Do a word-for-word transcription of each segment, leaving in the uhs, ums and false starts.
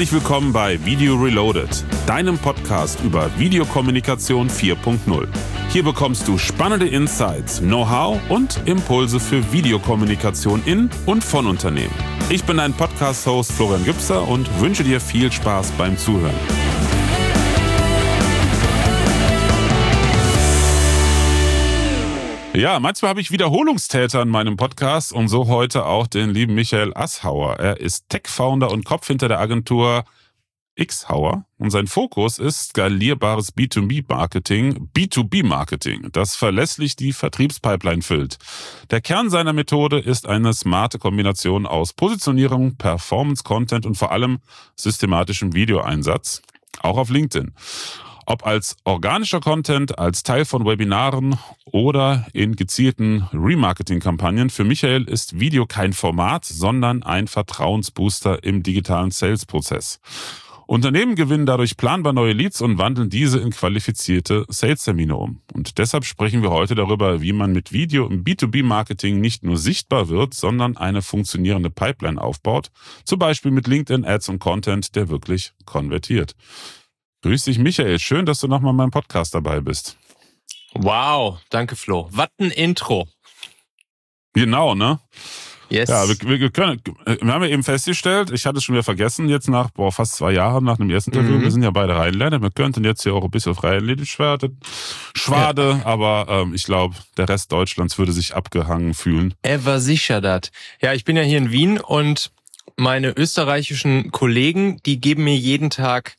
Herzlich willkommen bei Video Reloaded, deinem Podcast über Videokommunikation vier Punkt null. Hier bekommst du spannende Insights, Know-how und Impulse für Videokommunikation in und von Unternehmen. Ich bin dein Podcast-Host Florian Gübser und wünsche dir viel Spaß beim Zuhören. Ja, manchmal habe ich Wiederholungstäter in meinem Podcast und so heute auch den lieben Michael Asshauer. Er ist Tech-Founder und Kopf hinter der Agentur Xhauer und sein Fokus ist skalierbares B zwei B-Marketing, B zwei B-Marketing, das verlässlich die Vertriebspipeline füllt. Der Kern seiner Methode ist eine smarte Kombination aus Positionierung, Performance-Content und vor allem systematischem Videoeinsatz, auch auf LinkedIn. Ob als organischer Content, als Teil von Webinaren oder in gezielten Remarketing-Kampagnen, für Michael ist Video kein Format, sondern ein Vertrauensbooster im digitalen Sales-Prozess. Unternehmen gewinnen dadurch planbar neue Leads und wandeln diese in qualifizierte Sales-Termine um. Und deshalb sprechen wir heute darüber, wie man mit Video im B zwei B-Marketing nicht nur sichtbar wird, sondern eine funktionierende Pipeline aufbaut, zum Beispiel mit LinkedIn-Ads und Content, der wirklich konvertiert. Grüß dich, Michael. Schön, dass du nochmal in meinem Podcast dabei bist. Wow, danke Flo. Was ein Intro. Genau, ne? Yes. Ja, wir, wir, können, wir haben ja eben festgestellt, ich hatte es schon wieder vergessen, jetzt nach boah, fast zwei Jahren nach dem ersten Interview, mhm. wir sind ja beide Rheinländer, wir könnten jetzt hier auch ein bisschen rheinländisch schwade, schwade ja. aber ähm, ich glaube, der Rest Deutschlands würde sich abgehangen fühlen. Ever sicher dat. Ja, ich bin ja hier in Wien und meine österreichischen Kollegen, die geben mir jeden Tag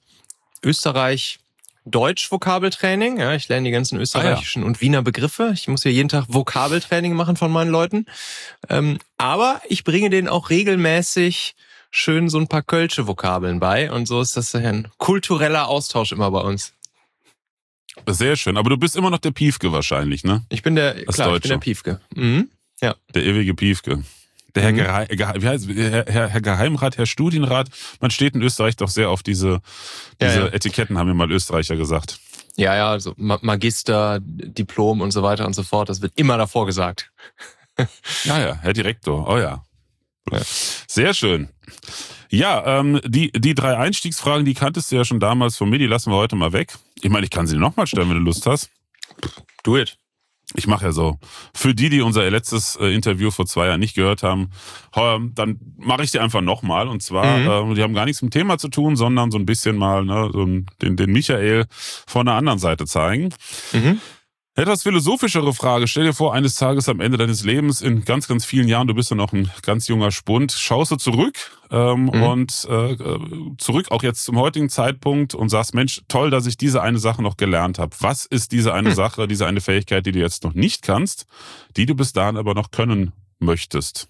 Österreich-Deutsch-Vokabeltraining. Ja, ich lerne die ganzen österreichischen ah, ja. und Wiener Begriffe. Ich muss hier jeden Tag Vokabeltraining machen von meinen Leuten. Ähm, aber ich bringe denen auch regelmäßig schön so ein paar kölsche Vokabeln bei. Und so ist das ein kultureller Austausch immer bei uns. Sehr schön. Aber du bist immer noch der Piefke wahrscheinlich, ne? Ich bin der, das klar, Deutsche. ich bin der Piefke. Mhm. Ja. Der ewige Piefke. Der Herr, Geheim, wie heißt, Herr, Herr, Herr Geheimrat, Herr Studienrat, man steht in Österreich doch sehr auf diese, diese ja, ja. Etiketten, haben mir mal Österreicher gesagt. Ja, ja, also Magister, Diplom und so weiter und so fort, das wird immer davor gesagt. Ja, ja, Herr Direktor, oh ja. ja. Sehr schön. Ja, ähm, die, die drei Einstiegsfragen, die kanntest du ja schon damals von mir, die lassen wir heute mal weg. Ich meine, ich kann sie nochmal stellen, wenn du Lust hast. Do it. Ich mache ja so. Für die, die unser letztes äh, Interview vor zwei Jahren nicht gehört haben, äh, dann mache ich die einfach nochmal. Und zwar, mhm. äh, die haben gar nichts mit dem Thema zu tun, sondern so ein bisschen mal ne, so den, den Michael von der anderen Seite zeigen. Mhm. Etwas philosophischere Frage. Stell dir vor, eines Tages am Ende deines Lebens, in ganz, ganz vielen Jahren, du bist ja noch ein ganz junger Spund, schaust du zurück ähm, mhm. und äh, zurück auch jetzt zum heutigen Zeitpunkt und sagst, Mensch, toll, dass ich diese eine Sache noch gelernt habe. Was ist diese eine mhm. Sache, diese eine Fähigkeit, die du jetzt noch nicht kannst, die du bis dahin aber noch können möchtest?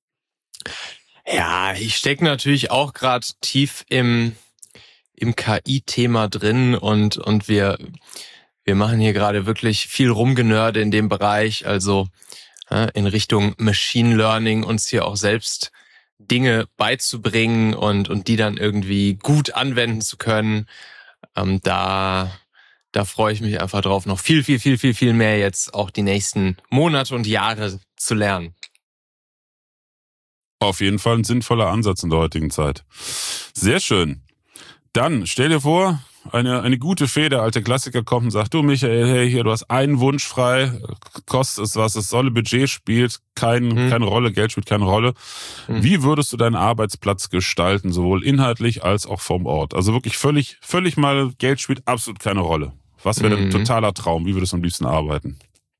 Ja, ich stecke natürlich auch gerade tief im, im K I-Thema drin und, und wir... Wir machen hier gerade wirklich viel Rumgenörde in dem Bereich, also äh, in Richtung Machine Learning, uns hier auch selbst Dinge beizubringen und und die dann irgendwie gut anwenden zu können. Ähm, da da freue ich mich einfach drauf, noch viel, viel, viel, viel, viel mehr jetzt auch die nächsten Monate und Jahre zu lernen. Auf jeden Fall ein sinnvoller Ansatz in der heutigen Zeit. Sehr schön. Dann stell dir vor, Eine eine gute Fee, der alte Klassiker kommt und sagt, du Michael, hey, hier, du hast einen Wunsch frei, kostet es was es soll, Budget spielt kein, mhm. keine Rolle, Geld spielt keine Rolle. Mhm. Wie würdest du deinen Arbeitsplatz gestalten, sowohl inhaltlich als auch vom Ort? Also wirklich völlig, völlig mal, Geld spielt absolut keine Rolle. Was wäre mhm. ein totaler Traum? Wie würdest du am liebsten arbeiten?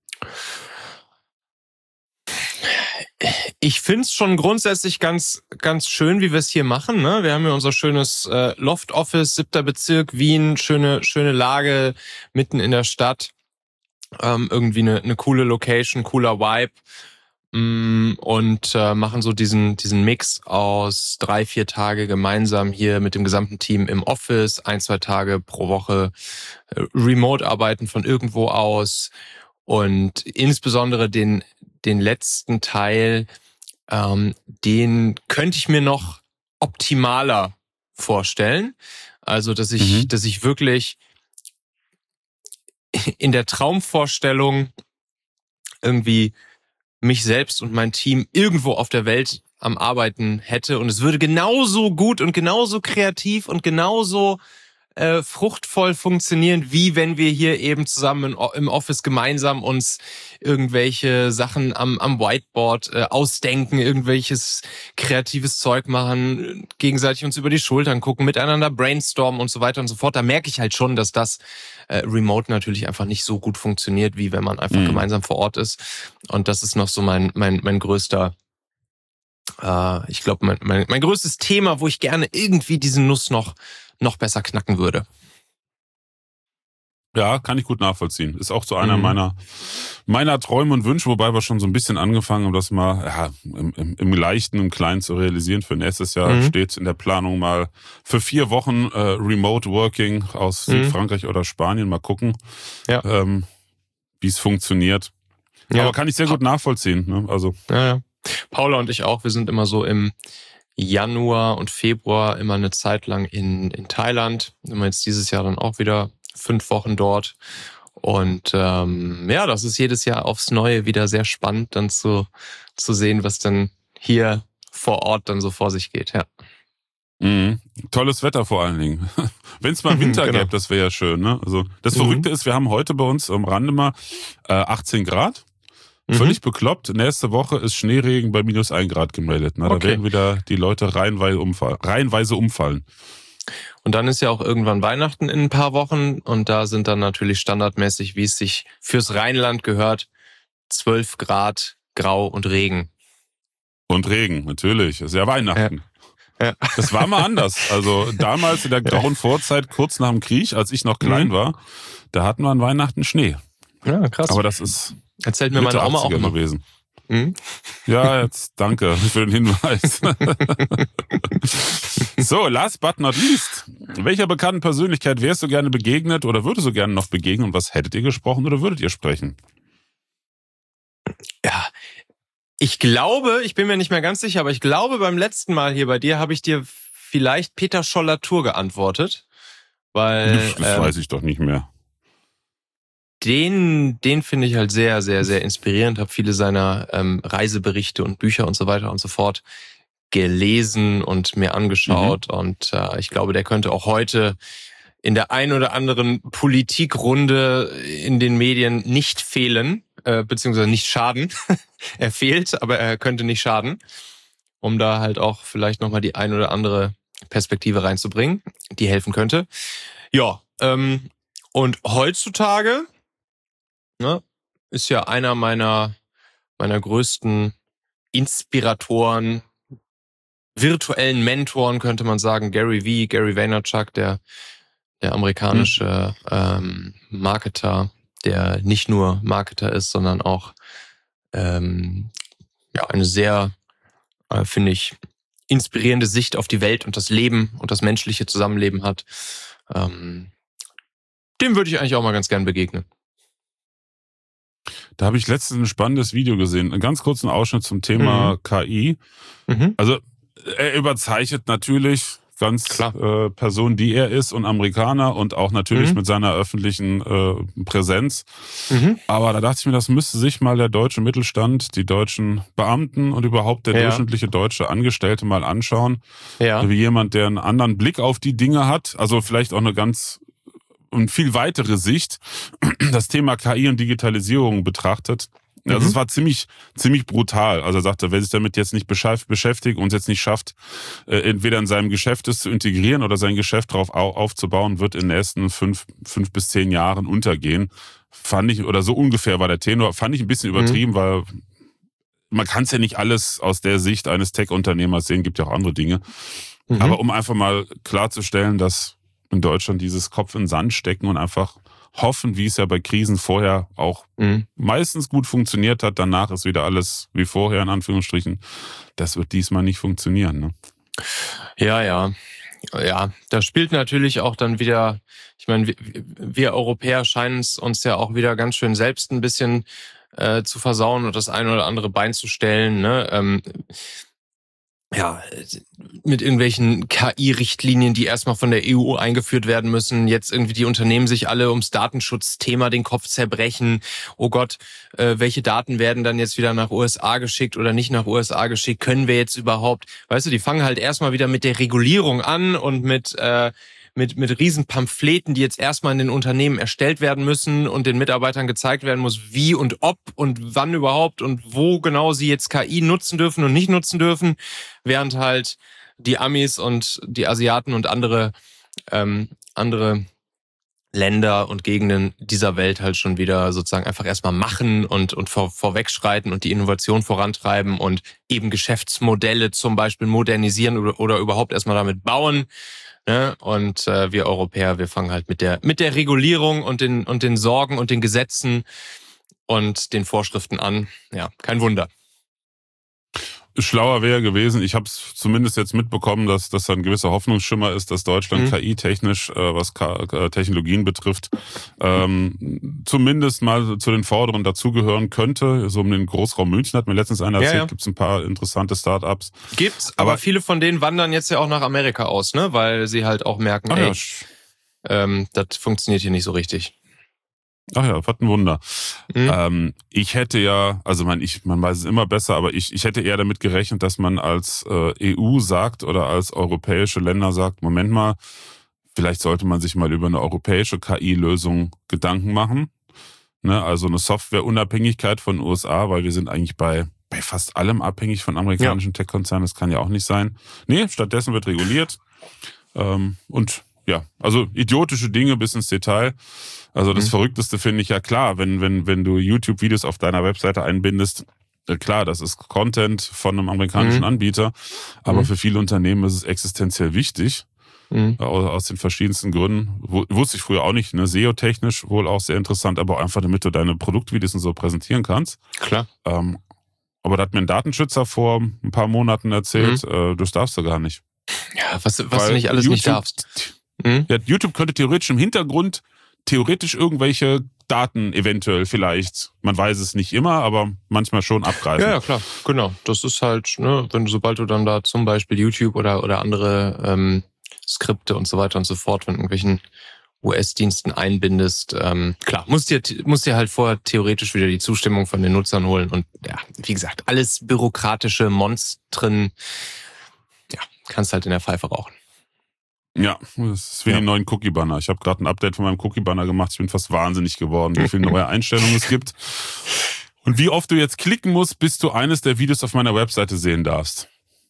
Ich find's schon grundsätzlich ganz ganz schön, wie wir es hier machen. Ne? Wir haben ja unser schönes äh, Loft-Office, siebter Bezirk, Wien, schöne schöne Lage mitten in der Stadt. Ähm, irgendwie eine, eine coole Location, cooler Vibe. Mm, und äh, machen so diesen diesen Mix aus drei, vier Tage gemeinsam hier mit dem gesamten Team im Office, ein, zwei Tage pro Woche äh, remote arbeiten von irgendwo aus. Und insbesondere den den letzten Teil, ähm, den könnte ich mir noch optimaler vorstellen. Also, dass ich, mhm. dass ich wirklich in der Traumvorstellung irgendwie mich selbst und mein Team irgendwo auf der Welt am Arbeiten hätte und es würde genauso gut und genauso kreativ und genauso äh, fruchtvoll funktionieren, wie wenn wir hier eben zusammen im Office gemeinsam uns irgendwelche Sachen am, am Whiteboard äh, ausdenken, irgendwelches kreatives Zeug machen, gegenseitig uns über die Schultern gucken, miteinander brainstormen und so weiter und so fort. Da merke ich halt schon, dass das äh, remote natürlich einfach nicht so gut funktioniert, wie wenn man einfach mhm. gemeinsam vor Ort ist. Und das ist noch so mein mein mein größter äh, ich glaube, mein, mein, mein größtes Thema, wo ich gerne irgendwie diesen Nuss noch noch besser knacken würde. Ja, kann ich gut nachvollziehen. Ist auch so einer mhm. meiner meiner Träume und Wünsche, wobei wir schon so ein bisschen angefangen haben, das mal ja, im, im, im Leichten, im Kleinen zu realisieren. Für nächstes Jahr mhm. steht in der Planung mal für vier Wochen äh, Remote Working aus mhm. Südfrankreich oder Spanien. Mal gucken, ja. ähm, wie es funktioniert. Ja. Aber kann ich sehr gut nachvollziehen. Ne? Also ja, ja. Paula und ich auch. Wir sind immer so im Januar und Februar immer eine Zeit lang in, in Thailand. Immer jetzt dieses Jahr dann auch wieder fünf Wochen dort. Und ähm, ja, das ist jedes Jahr aufs Neue wieder sehr spannend, dann zu, zu sehen, was dann hier vor Ort dann so vor sich geht. Ja. Mhm. Tolles Wetter vor allen Dingen. Wenn es mal Winter genau. gäbe, das wäre ja schön. Ne? Also das mhm. Verrückte ist, wir haben heute bei uns am Rande mal äh, achtzehn Grad. Völlig mhm. bekloppt. Nächste Woche ist Schneeregen bei minus ein Grad gemeldet. Na, da okay. werden wieder die Leute reihenweise, umfall, reihenweise umfallen. Und dann ist ja auch irgendwann Weihnachten in ein paar Wochen. Und da sind dann natürlich standardmäßig, wie es sich fürs Rheinland gehört, zwölf Grad, Grau und Regen. Und Regen, natürlich. Das ist ja Weihnachten. Ja. Ja. Das war mal anders. Also damals in der grauen Vorzeit, kurz nach dem Krieg, als ich noch klein mhm. war, da hatten wir an Weihnachten Schnee. Ja, krass. Aber das ist... Erzählt mir meine Oma auch immer. Gewesen. Hm? Ja, jetzt danke für den Hinweis. So, last but not least. Welcher bekannten Persönlichkeit wärst du gerne begegnet oder würdest du gerne noch begegnen und was hättet ihr gesprochen oder würdet ihr sprechen? Ja, ich glaube, ich bin mir nicht mehr ganz sicher, aber ich glaube, beim letzten Mal hier bei dir habe ich dir vielleicht Peter Scholl-Latour geantwortet. Weil, das ähm, weiß ich doch nicht mehr. Den, den finde ich halt sehr, sehr, sehr inspirierend. Habe viele seiner ähm, Reiseberichte und Bücher und so weiter und so fort gelesen und mir angeschaut. Mhm. Und äh, ich glaube, der könnte auch heute in der ein oder anderen Politikrunde in den Medien nicht fehlen, äh, beziehungsweise nicht schaden. Er fehlt, aber er könnte nicht schaden, um da halt auch vielleicht nochmal die ein oder andere Perspektive reinzubringen, die helfen könnte. Ja, ähm, und heutzutage... Ne, ist ja einer meiner meiner größten Inspiratoren, virtuellen Mentoren, könnte man sagen, Gary Vee, Gary Vaynerchuk, der der amerikanische mhm. ähm, Marketer, der nicht nur Marketer ist, sondern auch ähm, ja eine sehr, äh, finde ich, inspirierende Sicht auf die Welt und das Leben und das menschliche Zusammenleben hat. Ähm, dem würde ich eigentlich auch mal ganz gern begegnen. Da habe ich letztens ein spannendes Video gesehen, einen ganz kurzen Ausschnitt zum Thema mhm. K I. Mhm. Also er überzeichnet natürlich ganz äh, Person, die er ist und Amerikaner und auch natürlich mhm. mit seiner öffentlichen äh, Präsenz. Mhm. Aber da dachte ich mir, das müsste sich mal der deutsche Mittelstand, die deutschen Beamten und überhaupt der ja. durchschnittliche deutsche Angestellte mal anschauen. Ja. Wie jemand, der einen anderen Blick auf die Dinge hat, also vielleicht auch eine ganz und viel weitere Sicht das Thema K I und Digitalisierung betrachtet. Also mhm. es war ziemlich ziemlich brutal. Also er sagte, wer sich damit jetzt nicht beschäftigt und es jetzt nicht schafft, entweder in seinem Geschäft es zu integrieren oder sein Geschäft darauf aufzubauen, wird in den nächsten fünf, fünf bis zehn Jahren untergehen. Fand ich, oder so ungefähr war der Tenor, fand ich ein bisschen übertrieben, mhm. weil man kann es ja nicht alles aus der Sicht eines Tech-Unternehmers sehen, gibt ja auch andere Dinge. Mhm. Aber um einfach mal klarzustellen, dass in Deutschland dieses Kopf in den Sand stecken und einfach hoffen, wie es ja bei Krisen vorher auch mhm. meistens gut funktioniert hat. Danach ist wieder alles wie vorher, in Anführungsstrichen. Das wird diesmal nicht funktionieren. Ne? Ja, ja. Ja, da spielt natürlich auch dann wieder, ich meine, wir, wir Europäer scheinen es uns ja auch wieder ganz schön selbst ein bisschen äh, zu versauen und das ein oder andere Bein zu stellen. Ne? Ähm, ja, mit irgendwelchen K I-Richtlinien, die erstmal von der E U eingeführt werden müssen, jetzt irgendwie die Unternehmen sich alle ums Datenschutzthema den Kopf zerbrechen. Oh Gott, äh, welche Daten werden dann jetzt wieder nach U S A geschickt oder nicht nach U S A geschickt? Können wir jetzt überhaupt? Weißt du, die fangen halt erstmal wieder mit der Regulierung an und mit äh, mit mit riesen Pamphleten, die jetzt erstmal in den Unternehmen erstellt werden müssen und den Mitarbeitern gezeigt werden muss, wie und ob und wann überhaupt und wo genau sie jetzt K I nutzen dürfen und nicht nutzen dürfen, während halt die Amis und die Asiaten und andere ähm, andere Länder und Gegenden dieser Welt halt schon wieder sozusagen einfach erstmal machen und und vor, vorwegschreiten und die Innovation vorantreiben und eben Geschäftsmodelle zum Beispiel modernisieren oder, oder überhaupt erstmal damit bauen. Ne? Und äh, wir Europäer, wir fangen halt mit der mit der Regulierung und den und den Sorgen und den Gesetzen und den Vorschriften an. Ja, kein Wunder. Schlauer wäre gewesen, ich habe es zumindest jetzt mitbekommen, dass das ein gewisser Hoffnungsschimmer ist, dass Deutschland mhm. K I-technisch, äh, was K- äh, Technologien betrifft, ähm, zumindest mal zu den Vorderen dazugehören könnte. So um den Großraum München hat mir letztens einer erzählt, ja, ja. gibt es ein paar interessante Startups. Gibt's, aber, aber viele von denen wandern jetzt ja auch nach Amerika aus, ne, weil sie halt auch merken, ey, ja. ähm, das funktioniert hier nicht so richtig. Ach ja, was ein Wunder. Mhm. Ähm, ich hätte ja, also man, ich, man weiß es immer besser, aber ich, ich hätte eher damit gerechnet, dass man als äh, E U sagt oder als europäische Länder sagt, Moment mal, vielleicht sollte man sich mal über eine europäische K I-Lösung Gedanken machen. Ne? Also eine Softwareunabhängigkeit von U S A, weil wir sind eigentlich bei, bei fast allem abhängig von amerikanischen ja. Tech-Konzernen. Das kann ja auch nicht sein. Nee, stattdessen wird reguliert. Ähm, und ja, also idiotische Dinge bis ins Detail. Also das mhm. Verrückteste finde ich ja klar, wenn wenn wenn du YouTube-Videos auf deiner Webseite einbindest, äh, klar, das ist Content von einem amerikanischen mhm. Anbieter, aber mhm. für viele Unternehmen ist es existenziell wichtig, mhm. aus, aus den verschiedensten Gründen. W- wusste ich früher auch nicht, ne? S E O-technisch wohl auch sehr interessant, aber auch einfach, damit du deine Produktvideos und so präsentieren kannst. Klar. Ähm, aber da hat mir ein Datenschützer vor ein paar Monaten erzählt, mhm. äh, das darfst du gar nicht. Ja, was, was du nicht alles YouTube, nicht darfst. Mhm. Ja, YouTube könnte theoretisch im Hintergrund theoretisch irgendwelche Daten eventuell vielleicht, man weiß es nicht immer, aber manchmal schon abgreifen. Ja, ja, klar, genau. Das ist halt, ne, wenn du, sobald du dann da zum Beispiel YouTube oder oder andere ähm, Skripte und so weiter und so fort von irgendwelchen U S-Diensten einbindest, ähm, klar, musst dir musst dir halt vorher theoretisch wieder die Zustimmung von den Nutzern holen und ja, wie gesagt, alles bürokratische Monstren, ja, kannst halt in der Pfeife rauchen. Ja, das ist wie ja. die neuen Cookie-Banner. Ich habe gerade ein Update von meinem Cookie-Banner gemacht. Ich bin fast wahnsinnig geworden, wie viele neue Einstellungen es gibt. Und wie oft du jetzt klicken musst, bis du eines der Videos auf meiner Webseite sehen darfst.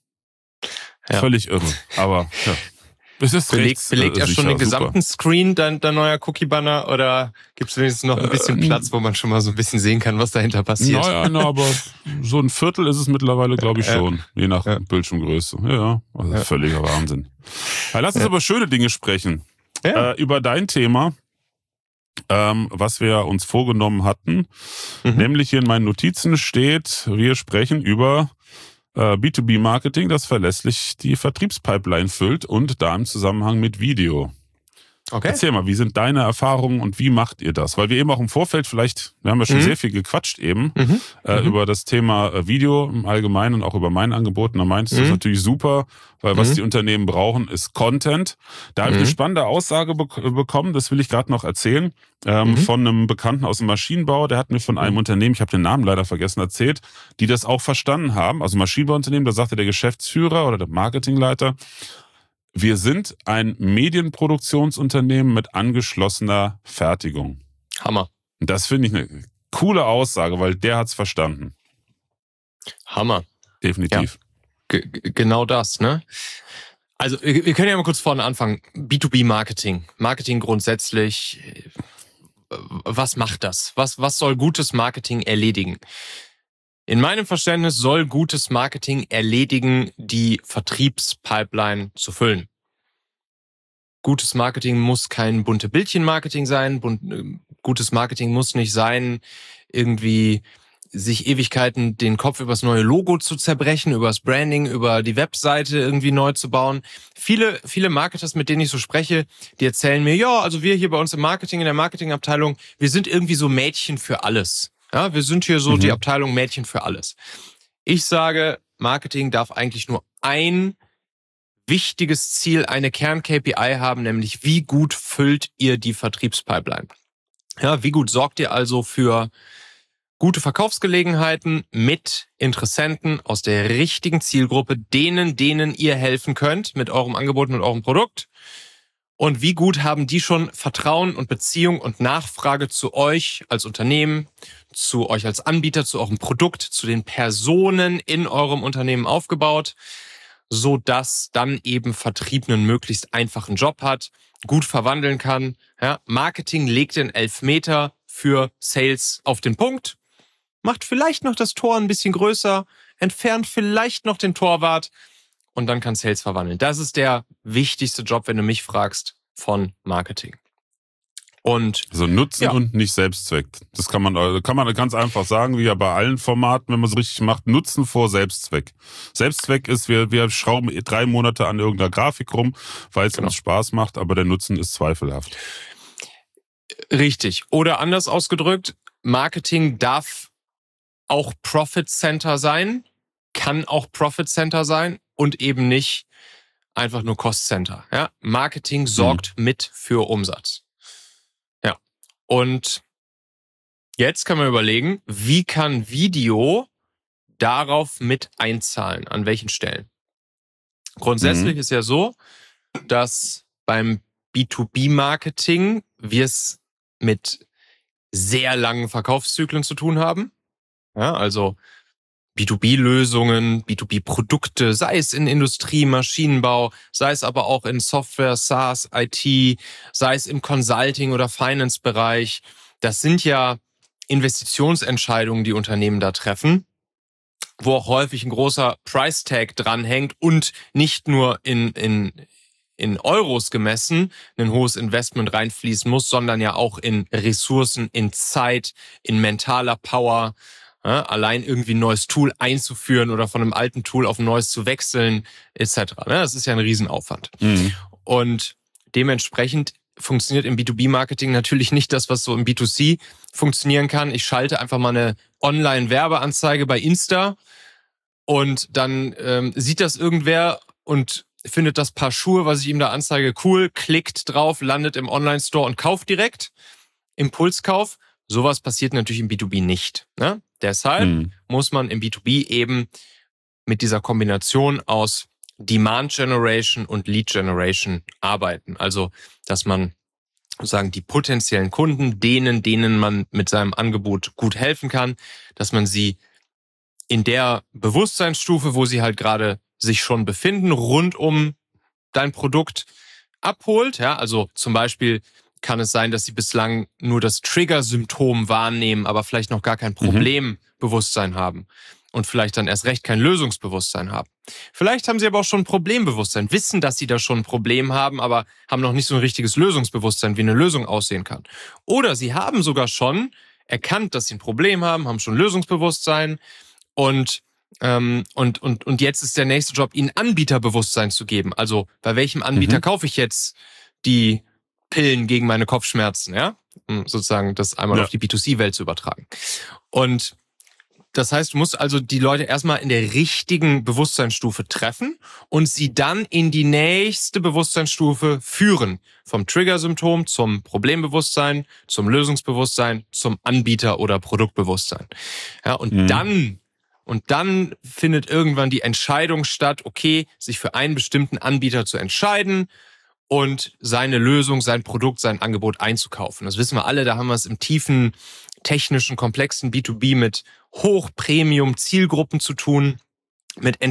Ja. Völlig irre. Aber ja. Es ist belegt, rechts, belegt äh, er schon sicher, den gesamten super. Screen, dein, dein neuer Cookie-Banner, oder gibt es wenigstens noch ein bisschen äh, Platz, wo man schon mal so ein bisschen sehen kann, was dahinter passiert? Naja, na, aber so ein Viertel ist es mittlerweile, glaube ich, schon. Je nach ja. Bildschirmgröße. Ja, also ja. völliger Wahnsinn. Ja, lass uns ja. über schöne Dinge sprechen. Ja. Äh, über dein Thema, ähm, was wir uns vorgenommen hatten. Mhm. Nämlich hier in meinen Notizen steht, wir sprechen über B zwei B-Marketing, das verlässlich die Vertriebspipeline füllt und da im Zusammenhang mit Video. Okay. Erzähl mal, wie sind deine Erfahrungen und wie macht ihr das? Weil wir eben auch im Vorfeld vielleicht, wir haben ja schon mhm. sehr viel gequatscht eben, mhm. Äh, mhm. über das Thema Video im Allgemeinen und auch über mein Angebot. Und da meinst du, mhm. das ist natürlich super, weil was mhm. die Unternehmen brauchen, ist Content. Da habe ich mhm. eine spannende Aussage be- bekommen, das will ich gerade noch erzählen, ähm, mhm. von einem Bekannten aus dem Maschinenbau. Der hat mir von einem mhm. Unternehmen, ich habe den Namen leider vergessen, erzählt, die das auch verstanden haben. Also Maschinenbauunternehmen, da sagte der Geschäftsführer oder der Marketingleiter, wir sind ein Medienproduktionsunternehmen mit angeschlossener Fertigung. Hammer. Und das finde ich eine coole Aussage, weil der hat's verstanden. Hammer. Definitiv. Ja. G- genau das, ne? Also wir, wir können ja mal kurz vorne anfangen. B zwei B-Marketing. Marketing grundsätzlich. Was macht das? Was, was soll gutes Marketing erledigen? In meinem Verständnis soll gutes Marketing erledigen, die Vertriebspipeline zu füllen. Gutes Marketing muss kein bunte Bildchen-Marketing sein. Bunt, gutes Marketing muss nicht sein, irgendwie sich Ewigkeiten den Kopf über das neue Logo zu zerbrechen, über das Branding, über die Webseite irgendwie neu zu bauen. Viele, viele Marketers, mit denen ich so spreche, die erzählen mir, ja, also wir hier bei uns im Marketing, in der Marketingabteilung, wir sind irgendwie so Mädchen für alles. Ja, wir sind hier so mhm. die Abteilung Mädchen für alles. Ich sage, Marketing darf eigentlich nur ein wichtiges Ziel, eine Kern-K P I haben, nämlich wie gut füllt ihr die Vertriebspipeline? Ja, wie gut sorgt ihr also für gute Verkaufsgelegenheiten mit Interessenten aus der richtigen Zielgruppe, denen, denen ihr helfen könnt mit eurem Angebot, mit eurem Produkt? Und wie gut haben die schon Vertrauen und Beziehung und Nachfrage zu euch als Unternehmen, zu euch als Anbieter, zu eurem Produkt, zu den Personen in eurem Unternehmen aufgebaut, so dass dann eben Vertrieb einen möglichst einfachen Job hat, gut verwandeln kann. Ja, Marketing legt den Elfmeter für Sales auf den Punkt, macht vielleicht noch das Tor ein bisschen größer, entfernt vielleicht noch den Torwart und dann kann Sales verwandeln. Das ist der wichtigste Job, wenn du mich fragst, von Marketing. Und also Nutzen ja. und nicht Selbstzweck. Das kann man, kann man ganz einfach sagen, wie ja bei allen Formaten, wenn man es richtig macht, Nutzen vor Selbstzweck. Selbstzweck ist, wir, wir schrauben drei Monate an irgendeiner Grafik rum, weil es genau. uns Spaß macht, aber der Nutzen ist zweifelhaft. Richtig. Oder anders ausgedrückt, Marketing darf auch Profit Center sein, kann auch Profit Center sein und eben nicht einfach nur Cost Center. Ja? Marketing sorgt hm. mit für Umsatz. Ja. Und jetzt kann man überlegen, wie kann Video darauf mit einzahlen? An welchen Stellen? Grundsätzlich hm. ist ja so, dass beim B zwei B-Marketing wir es mit sehr langen Verkaufszyklen zu tun haben. Ja, also B zwei B-Lösungen, B zwei B-Produkte, sei es in Industrie, Maschinenbau, sei es aber auch in Software, SaaS, I T, sei es im Consulting- oder Finance-Bereich. Das sind ja Investitionsentscheidungen, die Unternehmen da treffen, wo auch häufig ein großer Price-Tag dranhängt und nicht nur in, in, in Euros gemessen ein hohes Investment reinfließen muss, sondern ja auch in Ressourcen, in Zeit, in mentaler Power. Ja, allein irgendwie ein neues Tool einzuführen oder von einem alten Tool auf ein neues zu wechseln, et cetera. Das ist ja ein Riesenaufwand. Mhm. Und dementsprechend funktioniert im B zwei B-Marketing natürlich nicht das, was so im B zwei C funktionieren kann. Ich schalte einfach mal eine Online-Werbeanzeige bei Insta und dann ähm, sieht das irgendwer und findet das Paar Schuhe, was ich ihm da anzeige, cool, klickt drauf, landet im Online-Store und kauft direkt. Impulskauf. Sowas passiert natürlich im B zwei B nicht. Ne? Deshalb hm. muss man im B zwei B eben mit dieser Kombination aus Demand Generation und Lead Generation arbeiten. Also, dass man sozusagen die potenziellen Kunden, denen, denen man mit seinem Angebot gut helfen kann, dass man sie in der Bewusstseinsstufe, wo sie halt gerade sich schon befinden, rund um dein Produkt abholt. Ja, also zum Beispiel kann es sein, dass sie bislang nur das Trigger-Symptom wahrnehmen, aber vielleicht noch gar kein Problembewusstsein mhm. haben und vielleicht dann erst recht kein Lösungsbewusstsein haben. Vielleicht haben sie aber auch schon ein Problembewusstsein, wissen, dass sie da schon ein Problem haben, aber haben noch nicht so ein richtiges Lösungsbewusstsein, wie eine Lösung aussehen kann. Oder sie haben sogar schon erkannt, dass sie ein Problem haben, haben schon Lösungsbewusstsein und ähm, und und und jetzt ist der nächste Job, ihnen Anbieterbewusstsein zu geben. Also bei welchem Anbieter mhm. kaufe ich jetzt die Pillen gegen meine Kopfschmerzen, ja, um sozusagen das einmal ja. auf die B zwei C-Welt zu übertragen. Und das heißt, du musst also die Leute erstmal in der richtigen Bewusstseinsstufe treffen und sie dann in die nächste Bewusstseinsstufe führen. Vom Triggersymptom zum Problembewusstsein, zum Lösungsbewusstsein, zum Anbieter- oder Produktbewusstsein. Ja, und mhm. dann Und dann findet irgendwann die Entscheidung statt, okay, sich für einen bestimmten Anbieter zu entscheiden und seine Lösung, sein Produkt, sein Angebot einzukaufen. Das wissen wir alle, da haben wir es im tiefen, technischen, komplexen B zwei B mit Hoch-Premium-Zielgruppen zu tun, mit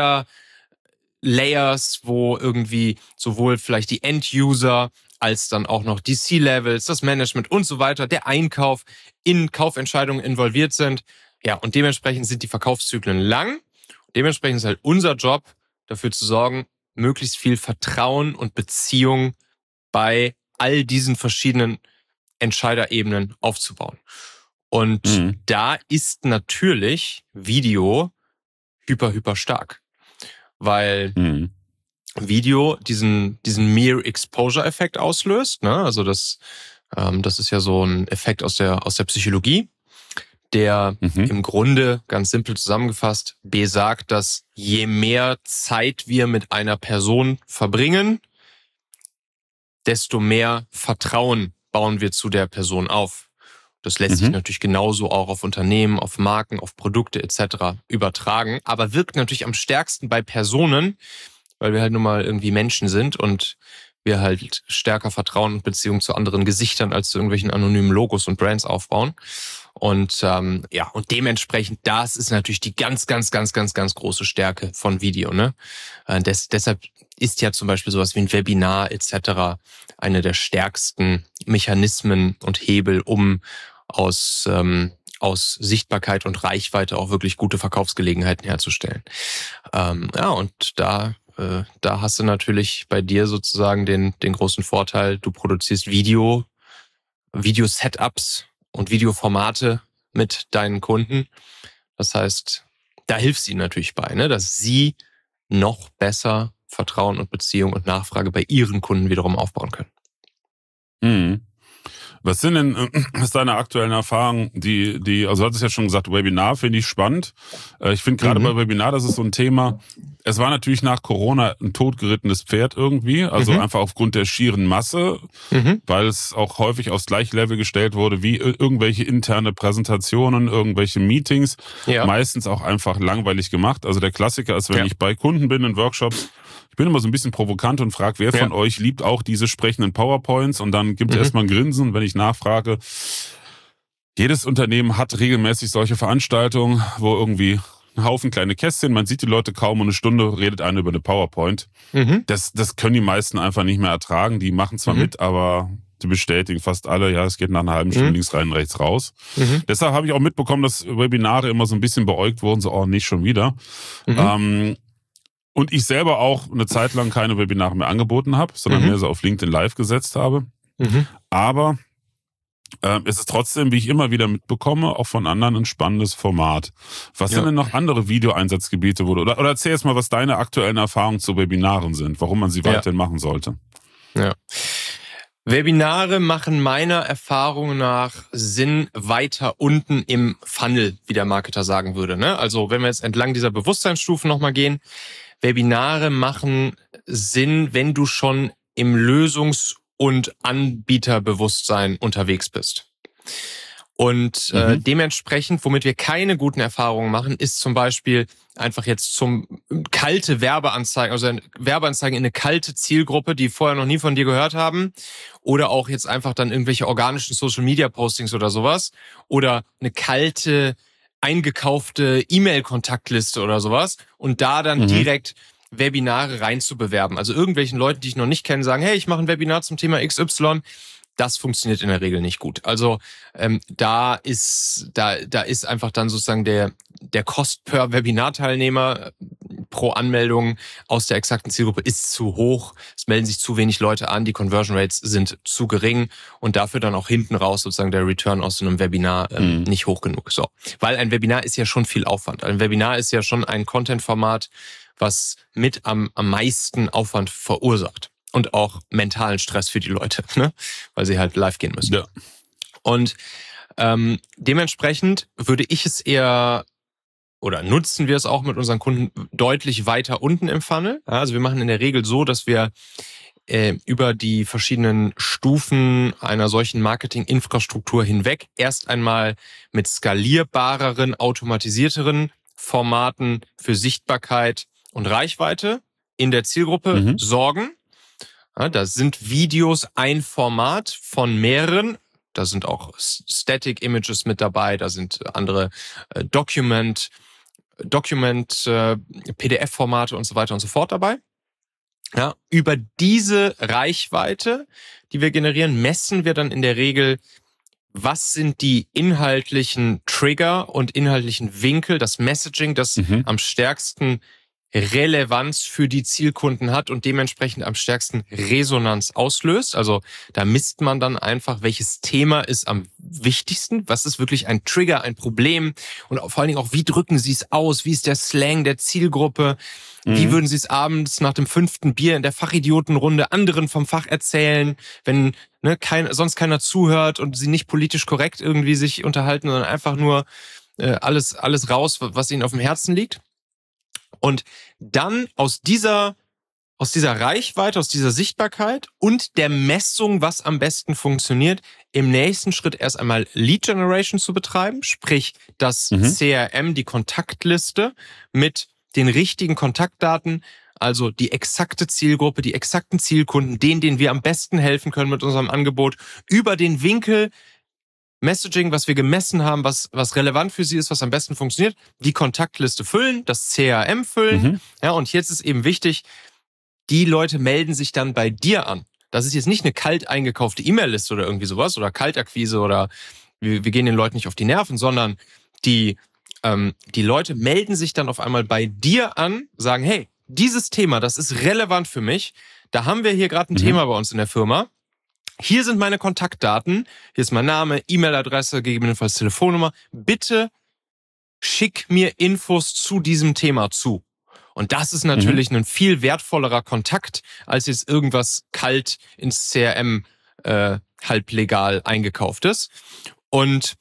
Entscheider-Layers, wo irgendwie sowohl vielleicht die End-User als dann auch noch die C-Levels, das Management und so weiter, der Einkauf in Kaufentscheidungen involviert sind. Ja, und dementsprechend sind die Verkaufszyklen lang. Dementsprechend ist halt unser Job, dafür zu sorgen, möglichst viel Vertrauen und Beziehung bei all diesen verschiedenen Entscheiderebenen aufzubauen. Und mhm. da ist natürlich Video hyper, hyper stark. Weil mhm. Video diesen, diesen Mere Exposure-Effekt auslöst. Ne? Also das, ähm, das ist ja so ein Effekt aus der, aus der Psychologie. der Mhm. im Grunde, ganz simpel zusammengefasst, besagt, dass je mehr Zeit wir mit einer Person verbringen, desto mehr Vertrauen bauen wir zu der Person auf. Das lässt sich Mhm. natürlich genauso auch auf Unternehmen, auf Marken, auf Produkte et cetera übertragen, aber wirkt natürlich am stärksten bei Personen, weil wir halt nun mal irgendwie Menschen sind und wir halt stärker Vertrauen und Beziehung zu anderen Gesichtern als zu irgendwelchen anonymen Logos und Brands aufbauen. Und ähm, ja, und dementsprechend, das ist natürlich die ganz, ganz, ganz, ganz, ganz große Stärke von Video. Ne? Äh, des, deshalb ist ja zum Beispiel sowas wie ein Webinar et cetera eine der stärksten Mechanismen und Hebel, um aus ähm, aus Sichtbarkeit und Reichweite auch wirklich gute Verkaufsgelegenheiten herzustellen. Ähm, ja, und da äh, da hast du natürlich bei dir sozusagen den den großen Vorteil, du produzierst Video, Video-Setups und Videoformate mit deinen Kunden. Das heißt, da hilfst du ihnen natürlich bei, ne, dass sie noch besser Vertrauen und Beziehung und Nachfrage bei ihren Kunden wiederum aufbauen können. Mhm. Was sind denn, äh, was deine aktuellen Erfahrungen, die, die, also du hattest ja schon gesagt, Webinar finde ich spannend. Äh, ich finde gerade Mhm. bei Webinar, das ist so ein Thema, es war natürlich nach Corona ein totgerittenes Pferd irgendwie, also Mhm. einfach aufgrund der schieren Masse, Mhm. weil es auch häufig aufs gleiche Level gestellt wurde wie ir- irgendwelche interne Präsentationen, irgendwelche Meetings, Ja. meistens auch einfach langweilig gemacht. Also der Klassiker ist, wenn Ja. ich bei Kunden bin in Workshops, ich bin immer so ein bisschen provokant und frage, wer Ja. von euch liebt auch diese sprechenden PowerPoints? Und dann gibt es Mhm. erstmal ein Grinsen, wenn ich nachfrage. Jedes Unternehmen hat regelmäßig solche Veranstaltungen, wo irgendwie ein Haufen kleine Kästchen, man sieht die Leute kaum und eine Stunde redet einer über eine PowerPoint. Mhm. Das, das können die meisten einfach nicht mehr ertragen. Die machen zwar Mhm. mit, aber die bestätigen fast alle, ja, es geht nach einer halben Stunde Mhm. links rein, rechts raus. Mhm. Deshalb habe ich auch mitbekommen, dass Webinare immer so ein bisschen beäugt wurden, so, oh, nicht schon wieder. Mhm. Ähm, und ich selber auch eine Zeit lang keine Webinare mehr angeboten habe, sondern Mhm. mehr so auf LinkedIn Live gesetzt habe. Mhm. Aber äh, es ist trotzdem, wie ich immer wieder mitbekomme, auch von anderen ein spannendes Format. Was Ja. sind denn noch andere Videoeinsatzgebiete? Wo du, oder, oder erzähl jetzt mal, was deine aktuellen Erfahrungen zu Webinaren sind, warum man sie Ja. weiterhin machen sollte. Ja. Webinare machen meiner Erfahrung nach Sinn weiter unten im Funnel, wie der Marketer sagen würde. Ne? Also wenn wir jetzt entlang dieser Bewusstseinsstufen nochmal gehen, Webinare machen Sinn, wenn du schon im Lösungs- und Anbieterbewusstsein unterwegs bist. Und äh, Mhm. dementsprechend, womit wir keine guten Erfahrungen machen, ist zum Beispiel einfach jetzt zum kalte Werbeanzeigen, also Werbeanzeigen in eine kalte Zielgruppe, die vorher noch nie von dir gehört haben, oder auch jetzt einfach dann irgendwelche organischen Social-Media-Postings oder sowas, oder eine kalte, eingekaufte E-Mail-Kontaktliste oder sowas und da dann Mhm. direkt Webinare reinzubewerben. Also irgendwelchen Leuten, die ich noch nicht kenne, sagen, hey, ich mache ein Webinar zum Thema X Y. Das funktioniert in der Regel nicht gut. Also ähm, da ist da da ist einfach dann sozusagen der der Cost per Webinarteilnehmer pro Anmeldung aus der exakten Zielgruppe ist zu hoch. Es melden sich zu wenig Leute an, die Conversion Rates sind zu gering und dafür dann auch hinten raus sozusagen der Return aus so einem Webinar ähm, Mhm. nicht hoch genug. So, weil ein Webinar ist ja schon viel Aufwand. Ein Webinar ist ja schon ein Content-Format, was mit am am meisten Aufwand verursacht. Und auch mentalen Stress für die Leute, ne? Weil sie halt live gehen müssen. Ja. Und ähm, dementsprechend würde ich es eher oder nutzen wir es auch mit unseren Kunden deutlich weiter unten im Funnel. Ja, also wir machen in der Regel so, dass wir äh, über die verschiedenen Stufen einer solchen Marketinginfrastruktur hinweg erst einmal mit skalierbareren, automatisierteren Formaten für Sichtbarkeit und Reichweite in der Zielgruppe Mhm. sorgen. Ja, da sind Videos ein Format von mehreren. Da sind auch Static Images mit dabei, da sind andere äh, Document, Document, äh, P D F-Formate und so weiter und so fort dabei. Ja, über diese Reichweite, die wir generieren, messen wir dann in der Regel, was sind die inhaltlichen Trigger und inhaltlichen Winkel, das Messaging, das Mhm. am stärksten Relevanz für die Zielkunden hat und dementsprechend am stärksten Resonanz auslöst. Also da misst man dann einfach, welches Thema ist am wichtigsten, was ist wirklich ein Trigger, ein Problem und vor allen Dingen auch, wie drücken sie es aus, wie ist der Slang der Zielgruppe, mhm. wie würden sie es abends nach dem fünften Bier in der Fachidiotenrunde anderen vom Fach erzählen, wenn ne, kein, sonst keiner zuhört und sie nicht politisch korrekt irgendwie sich unterhalten, sondern einfach nur äh, alles, alles raus, was ihnen auf dem Herzen liegt. Und dann aus dieser, aus dieser Reichweite, aus dieser Sichtbarkeit und der Messung, was am besten funktioniert, im nächsten Schritt erst einmal Lead Generation zu betreiben, sprich das mhm. C R M, die Kontaktliste mit den richtigen Kontaktdaten, also die exakte Zielgruppe, die exakten Zielkunden, denen, denen wir am besten helfen können mit unserem Angebot, über den Winkel Messaging, was wir gemessen haben, was, was relevant für sie ist, was am besten funktioniert, die Kontaktliste füllen, das C R M füllen. Mhm. Ja, und jetzt ist eben wichtig, die Leute melden sich dann bei dir an. Das ist jetzt nicht eine kalt eingekaufte E-Mail-Liste oder irgendwie sowas oder Kaltakquise oder wir, wir gehen den Leuten nicht auf die Nerven, sondern die, ähm, die Leute melden sich dann auf einmal bei dir an, sagen, hey, dieses Thema, das ist relevant für mich. Da haben wir hier gerade ein mhm. Thema bei uns in der Firma. Hier sind meine Kontaktdaten, hier ist mein Name, E-Mail-Adresse, gegebenenfalls Telefonnummer. Bitte schick mir Infos zu diesem Thema zu. Und das ist natürlich mhm. ein viel wertvollerer Kontakt, als jetzt irgendwas kalt ins C R M äh, halblegal eingekauftes. Und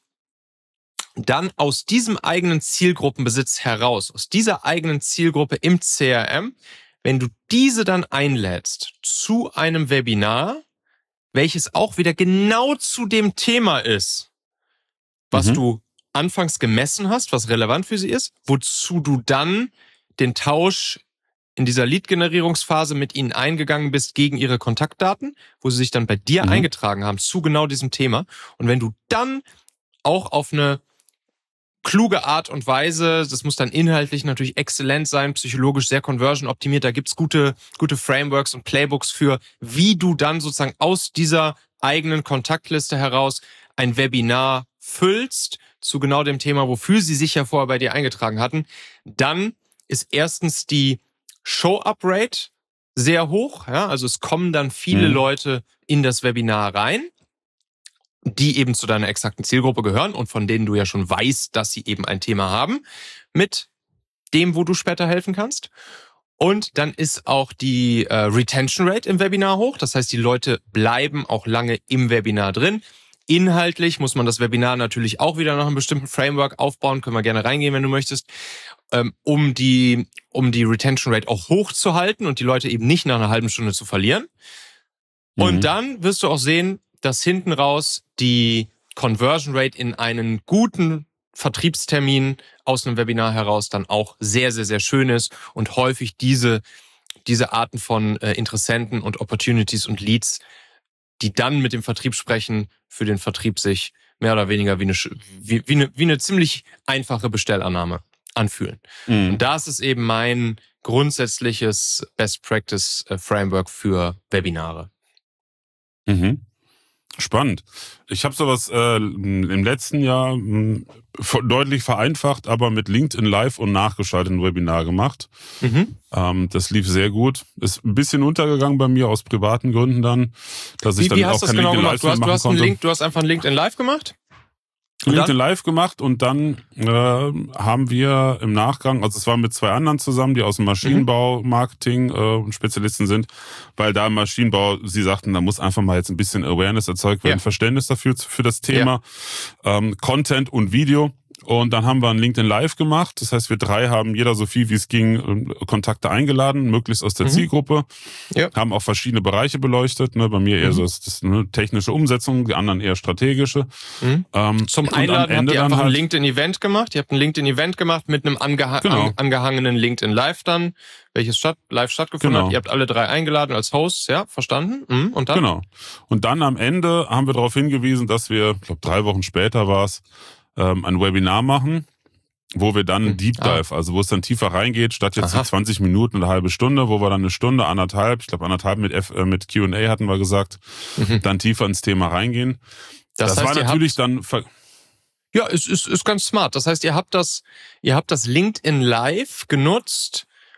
dann aus diesem eigenen Zielgruppenbesitz heraus, aus dieser eigenen Zielgruppe im C R M, wenn du diese dann einlädst zu einem Webinar, welches auch wieder genau zu dem Thema ist, was mhm. du anfangs gemessen hast, was relevant für sie ist, wozu du dann den Tausch in dieser Lead-Generierungsphase mit ihnen eingegangen bist gegen ihre Kontaktdaten, wo sie sich dann bei dir mhm. eingetragen haben zu genau diesem Thema. Und wenn du dann auch auf eine kluge Art und Weise, das muss dann inhaltlich natürlich exzellent sein, psychologisch sehr conversion-optimiert, da gibt's gute, gute Frameworks und Playbooks für, wie du dann sozusagen aus dieser eigenen Kontaktliste heraus ein Webinar füllst zu genau dem Thema, wofür sie sich ja vorher bei dir eingetragen hatten. Dann ist erstens die Show-Up-Rate sehr hoch, ja, also es kommen dann viele mhm. Leute in das Webinar rein, die eben zu deiner exakten Zielgruppe gehören und von denen du ja schon weißt, dass sie eben ein Thema haben, mit dem, wo du später helfen kannst. Und dann ist auch die äh, Retention Rate im Webinar hoch. Das heißt, die Leute bleiben auch lange im Webinar drin. Inhaltlich muss man das Webinar natürlich auch wieder nach einem bestimmten Framework aufbauen. Können wir gerne reingehen, wenn du möchtest, ähm, um die um die Retention Rate auch hochzuhalten und die Leute eben nicht nach einer halben Stunde zu verlieren. Mhm. Und dann wirst du auch sehen, dass hinten raus die Conversion Rate in einen guten Vertriebstermin aus einem Webinar heraus dann auch sehr, sehr, sehr schön ist und häufig diese, diese Arten von äh, Interessenten und Opportunities und Leads, die dann mit dem Vertrieb sprechen, für den Vertrieb sich mehr oder weniger wie eine, wie, wie eine, wie eine ziemlich einfache Bestellannahme anfühlen. Mhm. Und das ist eben mein grundsätzliches Best Practice Framework für Webinare. Mhm. Spannend. Ich habe sowas äh, im letzten Jahr mh, deutlich vereinfacht, aber mit LinkedIn Live und nachgeschalteten Webinar gemacht. Mhm. Ähm, das lief sehr gut. Ist ein bisschen untergegangen bei mir aus privaten Gründen dann, dass ich wie, dann wie auch kein genau LinkedIn Live du hast, mehr du hast machen konnte. Link, du hast einfach ein LinkedIn Live gemacht? Und LinkedIn dann? Live gemacht und dann äh, haben wir im Nachgang, also es waren mit zwei anderen zusammen, die aus dem Maschinenbau, Marketing äh, Spezialisten sind, weil da im Maschinenbau, sie sagten, da muss einfach mal jetzt ein bisschen Awareness erzeugt werden, ja. Verständnis dafür, für das Thema, ja. ähm, Content und Video. Und dann haben wir ein LinkedIn Live gemacht. Das heißt, wir drei haben jeder so viel wie es ging Kontakte eingeladen, möglichst aus der mhm. Zielgruppe. Ja. Haben auch verschiedene Bereiche beleuchtet. Ne, bei mir eher mhm. so das, das eine technische Umsetzung, die anderen eher strategische. Mhm. Ähm, Zum Einladen habt ihr einfach halt ein LinkedIn-Event gemacht. Ihr habt ein LinkedIn-Event gemacht mit einem angeha- genau. an, angehangenen LinkedIn Live dann, welches statt, live stattgefunden genau. hat. Ihr habt alle drei eingeladen als Hosts, ja, verstanden. Mhm. Und dann? Genau. Und dann am Ende haben wir darauf hingewiesen, dass wir, ich glaube drei Wochen später war es, ein Webinar machen, wo wir dann Deep Dive, ah. also wo es dann tiefer reingeht, statt jetzt die zwanzig Minuten oder eine halbe Stunde, wo wir dann eine Stunde, anderthalb, ich glaube anderthalb mit F, äh, mit Q und A hatten wir gesagt, mhm. dann tiefer ins Thema reingehen. Das, das heißt, war natürlich dann... Ja, es ist, ist ganz smart. Das heißt, ihr habt das, ihr habt das LinkedIn Live genutzt,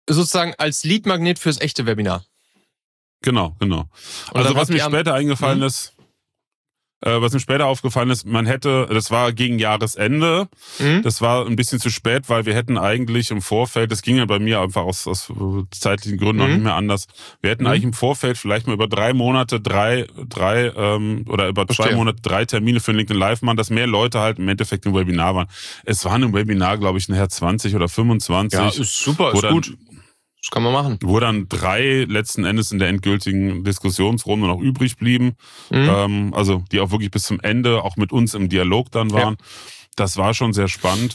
sozusagen als Lead-Magnet fürs echte Webinar. Genau, genau. Und Also dann was habt mir ihr am- später eingefallen Mhm. ist, äh, was mir später aufgefallen ist, man hätte, das war gegen Jahresende, Mhm. das war ein bisschen zu spät, weil wir hätten eigentlich im Vorfeld, das ging ja bei mir einfach aus, aus zeitlichen Gründen noch Mhm. nicht mehr anders, wir hätten Mhm. eigentlich im Vorfeld vielleicht mal über drei Monate drei, drei ähm, oder über zwei Verstehe. Monate drei Termine für ein LinkedIn Live machen, dass mehr Leute halt im Endeffekt im Webinar waren. Es waren im Webinar, glaube ich, nachher zwanzig oder fünfundzwanzig. Ja, ist super, wo ist dann- gut. Das kann man machen. Wo dann drei letzten Endes in der endgültigen Diskussionsrunde noch übrig blieben. Mhm. Ähm, also die auch wirklich bis zum Ende auch mit uns im Dialog dann waren. Das war schon sehr spannend.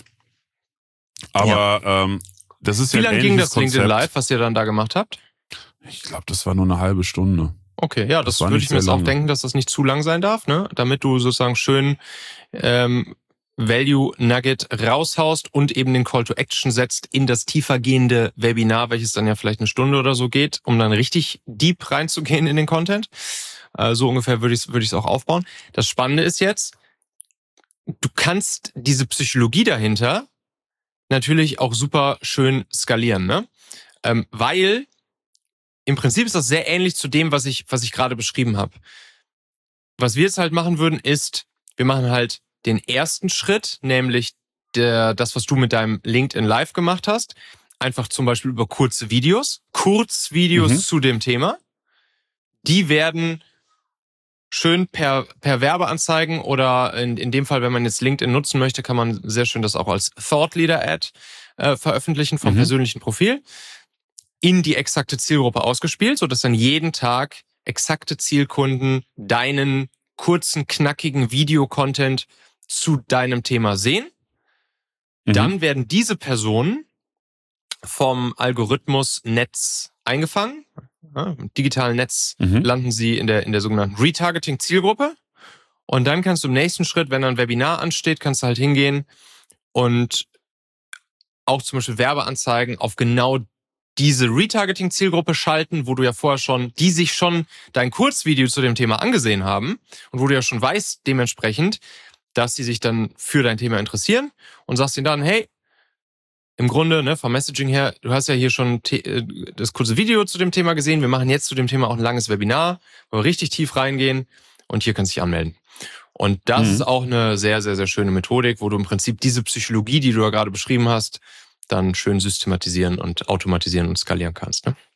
Aber ähm, das ist Wie ja ein lange ging ähnliches das LinkedIn Konzept. Live, was ihr dann da gemacht habt? Ich glaube, das war nur eine halbe Stunde. Okay, ja, das, Das war würde nicht ich mir jetzt sehr auch lange. denken, dass das nicht zu lang sein darf, ne? Damit du sozusagen schön ähm, Value Nugget raushaust und eben den Call to Action setzt in das tiefergehende Webinar, welches dann ja vielleicht eine Stunde oder so geht, um dann richtig deep reinzugehen in den Content. Äh, so ungefähr würde ich es würde ich es auch aufbauen. Das Spannende ist jetzt, du kannst diese Psychologie dahinter natürlich auch super schön skalieren, ne? Ähm, weil im Prinzip ist das sehr ähnlich zu dem, was ich, was ich gerade beschrieben habe. Was wir jetzt halt machen würden, ist, wir machen halt den ersten Schritt, nämlich der, das, was du mit deinem LinkedIn Live gemacht hast, einfach zum Beispiel über kurze Videos, Kurzvideos Mhm. zu dem Thema. Die werden schön per, per Werbeanzeigen oder in, in dem Fall, wenn man jetzt LinkedIn nutzen möchte, kann man sehr schön das auch als Thought Leader Ad äh, veröffentlichen vom Mhm. persönlichen Profil in die exakte Zielgruppe ausgespielt, sodass dann jeden Tag exakte Zielkunden deinen kurzen, knackigen Videocontent zu deinem Thema sehen. Mhm. Dann werden diese Personen vom Algorithmus Netz eingefangen. Ja, im digitalen Netz Mhm. landen sie in der, in der sogenannten Retargeting-Zielgruppe. Und dann kannst du im nächsten Schritt, wenn ein Webinar ansteht, kannst du halt hingehen und auch zum Beispiel Werbeanzeigen auf genau diese Retargeting-Zielgruppe schalten, wo du ja vorher schon, die sich schon dein Kurzvideo zu dem Thema angesehen haben und wo du ja schon weißt, dementsprechend, dass sie sich dann für dein Thema interessieren und sagst ihnen dann, hey, im Grunde, ne, vom Messaging her, du hast ja hier schon te- das kurze Video zu dem Thema gesehen, wir machen jetzt zu dem Thema auch ein langes Webinar, wo wir richtig tief reingehen und hier kannst du dich anmelden. Und das Mhm. ist auch eine sehr, sehr, sehr schöne Methodik, wo du im Prinzip diese Psychologie, die du ja gerade beschrieben hast, dann schön systematisieren und automatisieren und skalieren kannst. Ne?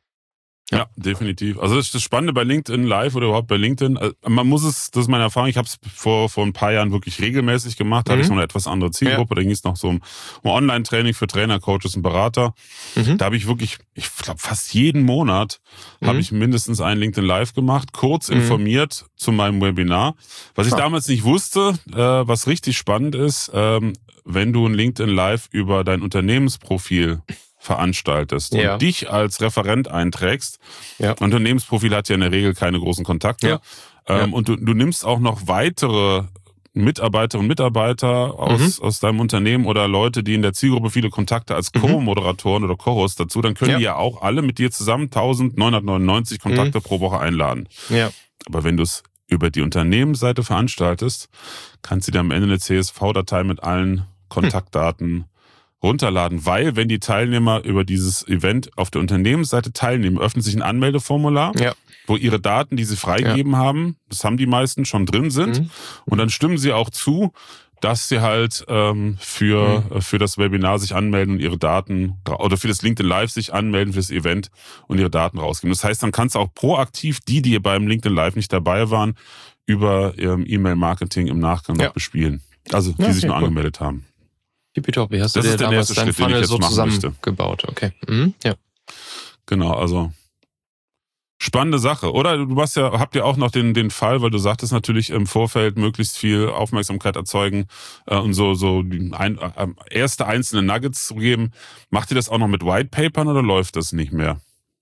Ja, definitiv. Also das ist das Spannende bei LinkedIn Live oder überhaupt bei LinkedIn. Also man muss es, das ist meine Erfahrung, ich habe es vor vor ein paar Jahren wirklich regelmäßig gemacht. Da hatte Mhm. ich noch eine etwas andere Zielgruppe. Da ging es noch so um, um Online-Training für Trainer, Coaches und Berater. Mhm. Da habe ich wirklich, ich glaube fast jeden Monat Mhm. habe ich mindestens ein LinkedIn Live gemacht, kurz Mhm. informiert zu meinem Webinar. Was ich Ah. damals nicht wusste, äh, was richtig spannend ist, ähm, wenn du ein LinkedIn Live über dein Unternehmensprofil veranstaltest Ja. und dich als Referent einträgst. Ja. Unternehmensprofil hat ja in der Regel keine großen Kontakte. Ja. Ähm, Ja. Und du, du nimmst auch noch weitere Mitarbeiterinnen und Mitarbeiter aus, aus deinem Unternehmen oder Leute, die in der Zielgruppe viele Kontakte als Mhm. Co-Moderatoren oder Co-Host dazu, dann können Ja. die ja auch alle mit dir zusammen neunzehnhundertneunundneunzig Kontakte pro Woche einladen. Ja. Aber wenn du es über die Unternehmensseite veranstaltest, kannst du dir am Ende eine C S V-Datei mit allen Kontaktdaten runterladen, weil wenn die Teilnehmer über dieses Event auf der Unternehmensseite teilnehmen, öffnet sich ein Anmeldeformular, Ja. wo ihre Daten, die sie freigegeben haben, das haben die meisten schon drin sind, Mhm. und dann stimmen sie auch zu, dass sie halt ähm, für Mhm. äh, für das Webinar sich anmelden und ihre Daten, oder für das LinkedIn Live sich anmelden für das Event und ihre Daten rausgeben. Das heißt, dann kannst du auch proaktiv die, die beim LinkedIn Live nicht dabei waren, über ihrem E-Mail-Marketing im Nachgang Ja. noch bespielen. Also die Ja, sich okay, nur cool. angemeldet haben. Tippitoppi, hast du Das dir ist der damals nächste deinen Schritt, den ich Funnel jetzt so machen möchte. zusammengebaut? Okay. Mhm. Ja. Genau, also spannende Sache. Oder du hast ja, habt ja auch noch den den Fall, weil du sagtest natürlich im Vorfeld möglichst viel Aufmerksamkeit erzeugen äh, und so so die ein, äh, erste einzelne Nuggets zu geben. Macht ihr das auch noch mit White Papern oder läuft das nicht mehr?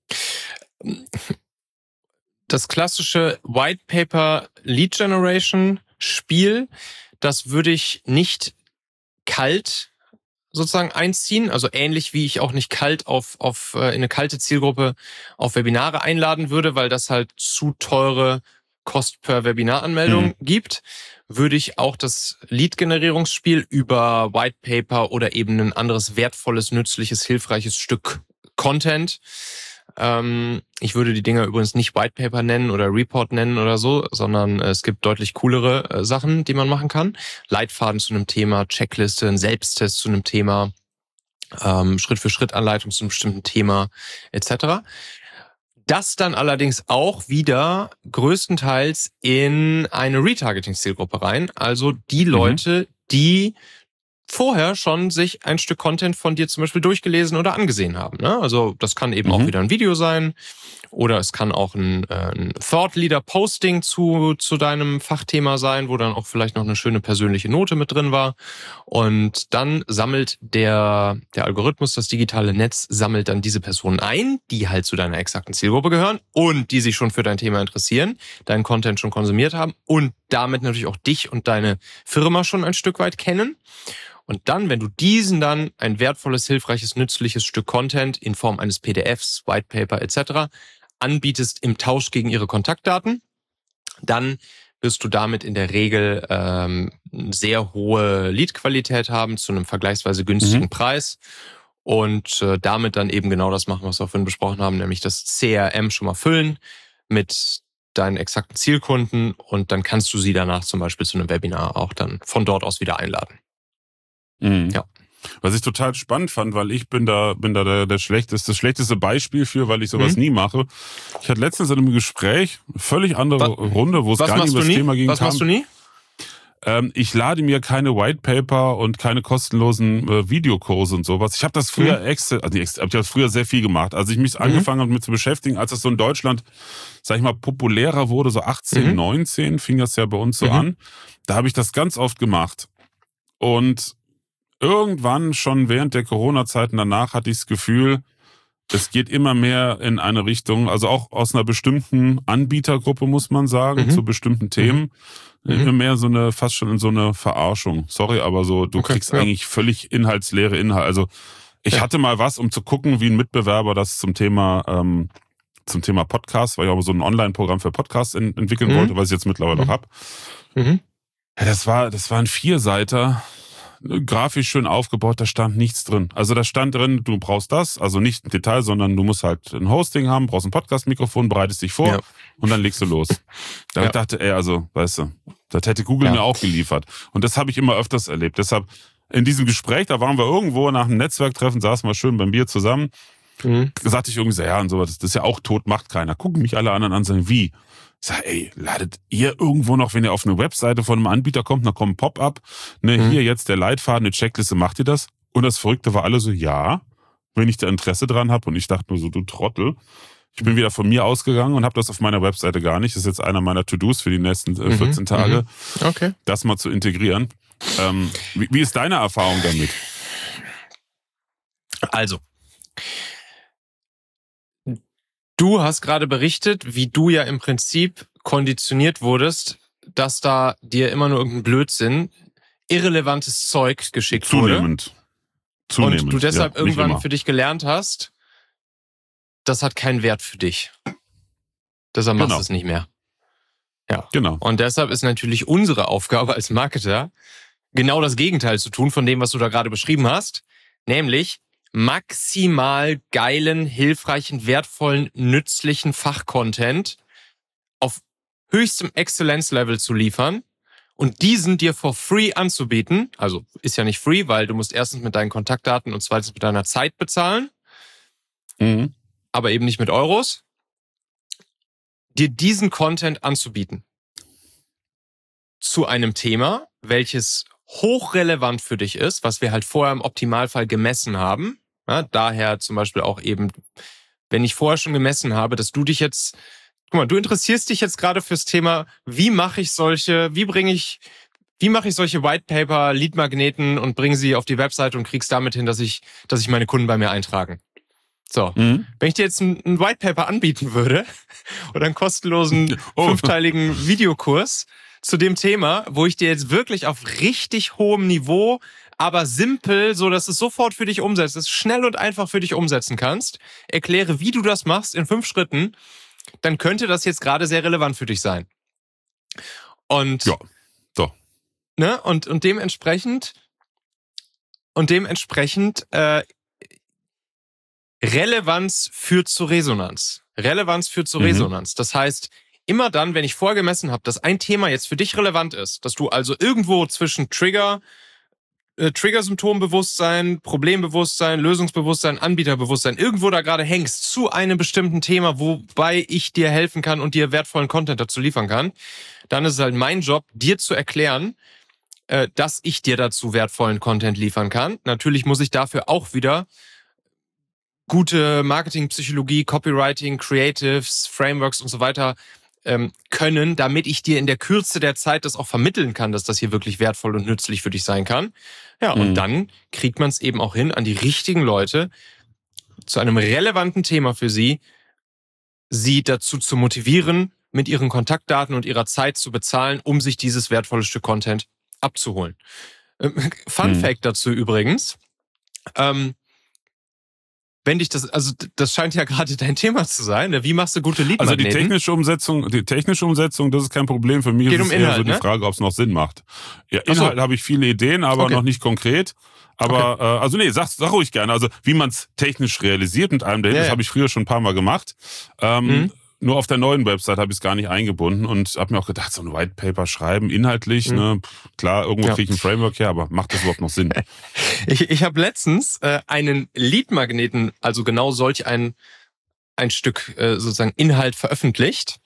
Das klassische White Paper Lead Generation Spiel, das würde ich nicht kalt sozusagen einziehen, also ähnlich wie ich auch nicht kalt auf auf äh, in eine kalte Zielgruppe auf Webinare einladen würde, weil das halt zu teure Kost per Webinaranmeldung Mhm. gibt, würde ich auch das Lead-Generierungsspiel über White Paper oder eben ein anderes wertvolles, nützliches, hilfreiches Stück Content. Ähm, ich würde die Dinger übrigens nicht White Paper nennen oder Report nennen oder so, sondern es gibt deutlich coolere äh, Sachen, die man machen kann. Leitfaden zu einem Thema, Checkliste, ein Selbsttest zu einem Thema, ähm, Schritt-für-Schritt-Anleitung zu einem bestimmten Thema et cetera. Das dann allerdings auch wieder größtenteils in eine Retargeting-Zielgruppe rein. Also die Leute, mhm. die vorher schon sich ein Stück Content von dir zum Beispiel durchgelesen oder angesehen haben. Ne? Also das kann eben mhm. auch wieder ein Video sein oder es kann auch ein, äh, ein Thought Leader Posting zu zu deinem Fachthema sein, wo dann auch vielleicht noch eine schöne persönliche Note mit drin war. Und dann sammelt der der Algorithmus, das digitale Netz, sammelt dann diese Personen ein, die halt zu deiner exakten Zielgruppe gehören und die sich schon für dein Thema interessieren, deinen Content schon konsumiert haben und damit natürlich auch dich und deine Firma schon ein Stück weit kennen. Und dann, wenn du diesen dann ein wertvolles, hilfreiches, nützliches Stück Content in Form eines P D Fs, White Paper et cetera anbietest im Tausch gegen ihre Kontaktdaten, dann wirst du damit in der Regel ähm, eine sehr hohe Lead-Qualität haben zu einem vergleichsweise günstigen mhm. Preis und äh, damit dann eben genau das machen, was wir vorhin besprochen haben, nämlich das C R M schon mal füllen mit deinen exakten Zielkunden und dann kannst du sie danach zum Beispiel zu einem Webinar auch dann von dort aus wieder einladen. Mhm. Ja. Was ich total spannend fand, weil ich bin da bin da der, der schlechteste, das schlechteste Beispiel für, weil ich sowas mhm. nie mache. Ich hatte letztens in einem Gespräch, völlig andere was, Runde, wo es gar nicht um das nie? Thema ging. Was machst du nie? Ähm, ich lade mir keine White Paper und keine kostenlosen äh, Videokurse und sowas. Ich habe das früher mhm. extra, also ich habe das früher sehr viel gemacht. Als ich mich mhm. angefangen habe, mit zu beschäftigen, als das so in Deutschland, sag ich mal, populärer wurde, so achtzehn, mhm. neunzehn, fing das ja bei uns so mhm. an. Da habe ich das ganz oft gemacht. Und irgendwann, schon während der Corona-Zeiten danach, hatte ich das Gefühl, es geht immer mehr in eine Richtung, also auch aus einer bestimmten Anbietergruppe, muss man sagen, mhm. zu bestimmten Themen, mhm. immer mehr so eine, fast schon in so eine Verarschung. Sorry, aber so, du okay, kriegst ja. eigentlich völlig inhaltsleere Inhalte. Also ich ja. hatte mal was, um zu gucken, wie ein Mitbewerber das zum Thema ähm, zum Thema Podcast, weil ich auch so ein Online-Programm für Podcasts in, entwickeln mhm. wollte, was ich jetzt mittlerweile mhm. auch habe. Mhm. Ja, das war, das war ein Vierseiter, grafisch schön aufgebaut, da stand nichts drin. Also da stand drin, du brauchst das, also nicht im Detail, sondern du musst halt ein Hosting haben, brauchst ein Podcast-Mikrofon, bereitest dich vor ja. und dann legst du los. Da ja. ich dachte, ey, also, weißt du, das hätte Google ja. mir auch geliefert. Und das habe ich immer öfters erlebt. Deshalb in diesem Gespräch, da waren wir irgendwo nach einem Netzwerktreffen, saßen wir schön beim Bier zusammen, mhm. sagte ich irgendwie so, ja und so, das ist ja auch tot, macht keiner. Gucken mich alle anderen an, sagen, wie? Ich sag, ey, ladet ihr irgendwo noch, wenn ihr auf eine Webseite von einem Anbieter kommt, dann kommt ein Pop-up, ne, mhm. hier jetzt der Leitfaden, eine Checkliste, macht ihr das? Und das Verrückte war alle so, ja, wenn ich da Interesse dran habe. Und ich dachte nur so, du Trottel. Ich bin wieder von mir ausgegangen und habe das auf meiner Webseite gar nicht. Das ist jetzt einer meiner To-Dos für die nächsten äh, vierzehn mhm. Tage, okay. das mal zu integrieren. Ähm, wie, wie ist deine Erfahrung damit? Also, du hast gerade berichtet, wie du ja im Prinzip konditioniert wurdest, dass da dir immer nur irgendein Blödsinn, irrelevantes Zeug geschickt Zunehmend. wurde. Zunehmend. Und du deshalb ja, irgendwann für dich gelernt hast, das hat keinen Wert für dich. Deshalb machst genau. du es nicht mehr. Ja. Genau. Und deshalb ist natürlich unsere Aufgabe als Marketer, genau das Gegenteil zu tun von dem, was du da gerade beschrieben hast, nämlich maximal geilen, hilfreichen, wertvollen, nützlichen Fachcontent auf höchstem Exzellenzlevel zu liefern und diesen dir for free anzubieten. Also ist ja nicht free, weil du musst erstens mit deinen Kontaktdaten und zweitens mit deiner Zeit bezahlen, mhm. aber eben nicht mit Euros. Dir diesen Content anzubieten zu einem Thema, welches hochrelevant für dich ist, was wir halt vorher im Optimalfall gemessen haben. Ja, daher zum Beispiel auch eben, wenn ich vorher schon gemessen habe, dass du dich jetzt, guck mal, du interessierst dich jetzt gerade fürs Thema, wie mache ich solche, wie bringe ich, wie mache ich solche White Paper, Lead-Magneten und bringe sie auf die Webseite und krieg's damit hin, dass ich, dass ich meine Kunden bei mir eintragen. So, mhm. wenn ich dir jetzt ein, ein White Paper anbieten würde oder einen kostenlosen oh. fünfteiligen Videokurs zu dem Thema, wo ich dir jetzt wirklich auf richtig hohem Niveau, aber simpel, so dass es sofort für dich umsetzt, es schnell und einfach für dich umsetzen kannst, erkläre, wie du das machst in fünf Schritten, dann könnte das jetzt gerade sehr relevant für dich sein. Und ja, doch. Ne, und und dementsprechend und dementsprechend äh, Relevanz führt zu Resonanz. Relevanz führt zu Mhm. Resonanz. Das heißt, immer dann, wenn ich vorher gemessen habe, dass ein Thema jetzt für dich relevant ist, dass du also irgendwo zwischen Trigger, äh, Trigger-Symptombewusstsein, Problembewusstsein, Lösungsbewusstsein, Anbieterbewusstsein, irgendwo da gerade hängst zu einem bestimmten Thema, wobei ich dir helfen kann und dir wertvollen Content dazu liefern kann, dann ist es halt mein Job, dir zu erklären, äh, dass ich dir dazu wertvollen Content liefern kann. Natürlich muss ich dafür auch wieder gute Marketingpsychologie, Copywriting, Creatives, Frameworks und so weiter ähm, können, damit ich dir in der Kürze der Zeit das auch vermitteln kann, dass das hier wirklich wertvoll und nützlich für dich sein kann. Ja, und Mhm. dann kriegt man es eben auch hin, an die richtigen Leute zu einem relevanten Thema für sie, sie dazu zu motivieren, mit ihren Kontaktdaten und ihrer Zeit zu bezahlen, um sich dieses wertvolle Stück Content abzuholen. Ähm, Fun Mhm. Fact dazu übrigens, ähm, wenn dich das, also das scheint ja gerade dein Thema zu sein, ne? Wie machst du gute Also die Leadmagneten? technische Umsetzung, die technische Umsetzung, das ist kein Problem. Für mich Geht ist um es eher Inhalt, so die ne? Frage, ob es noch Sinn macht. Ja, Ach so. Inhalt habe ich viele Ideen, aber Okay. noch nicht konkret. Aber, äh, also nee, sag, sag ruhig gerne. Also wie man es technisch realisiert mit einem dahin, Ja, das ja. habe ich früher schon ein paar Mal gemacht. Ähm, Mhm. Nur auf der neuen Website habe ich es gar nicht eingebunden und habe mir auch gedacht, so ein White Paper schreiben, inhaltlich, Mhm. ne, pff, klar, irgendwo Ja. kriege ich ein Framework her, aber macht das überhaupt noch Sinn? Ich, ich habe letztens äh, einen Leadmagneten, also genau solch ein, ein Stück äh, sozusagen Inhalt veröffentlicht,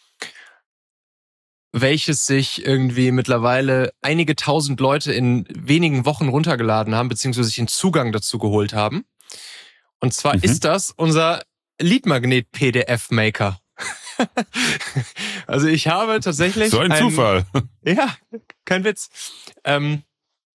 welches sich irgendwie mittlerweile einige tausend Leute in wenigen Wochen runtergeladen haben, beziehungsweise sich den Zugang dazu geholt haben. Und zwar Mhm. ist das unser Leadmagnet-P D F-Maker. Also ich habe tatsächlich So ein ein- Zufall. Ja, kein Witz. Ähm,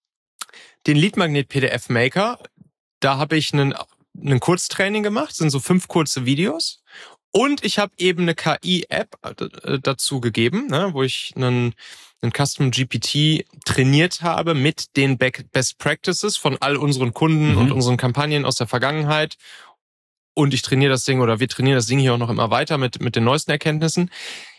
den Leadmagnet-P D F-Maker, da habe ich einen, einen Kurztraining gemacht, sind so fünf kurze Videos. Und ich habe eben eine K I-App äh, dazu gegeben, ne, wo ich einen, einen Custom G P T trainiert habe mit den Best Practices von all unseren Kunden Mhm. und unseren Kampagnen aus der Vergangenheit. Und ich trainiere das Ding oder wir trainieren das Ding hier auch noch immer weiter mit, mit den neuesten Erkenntnissen.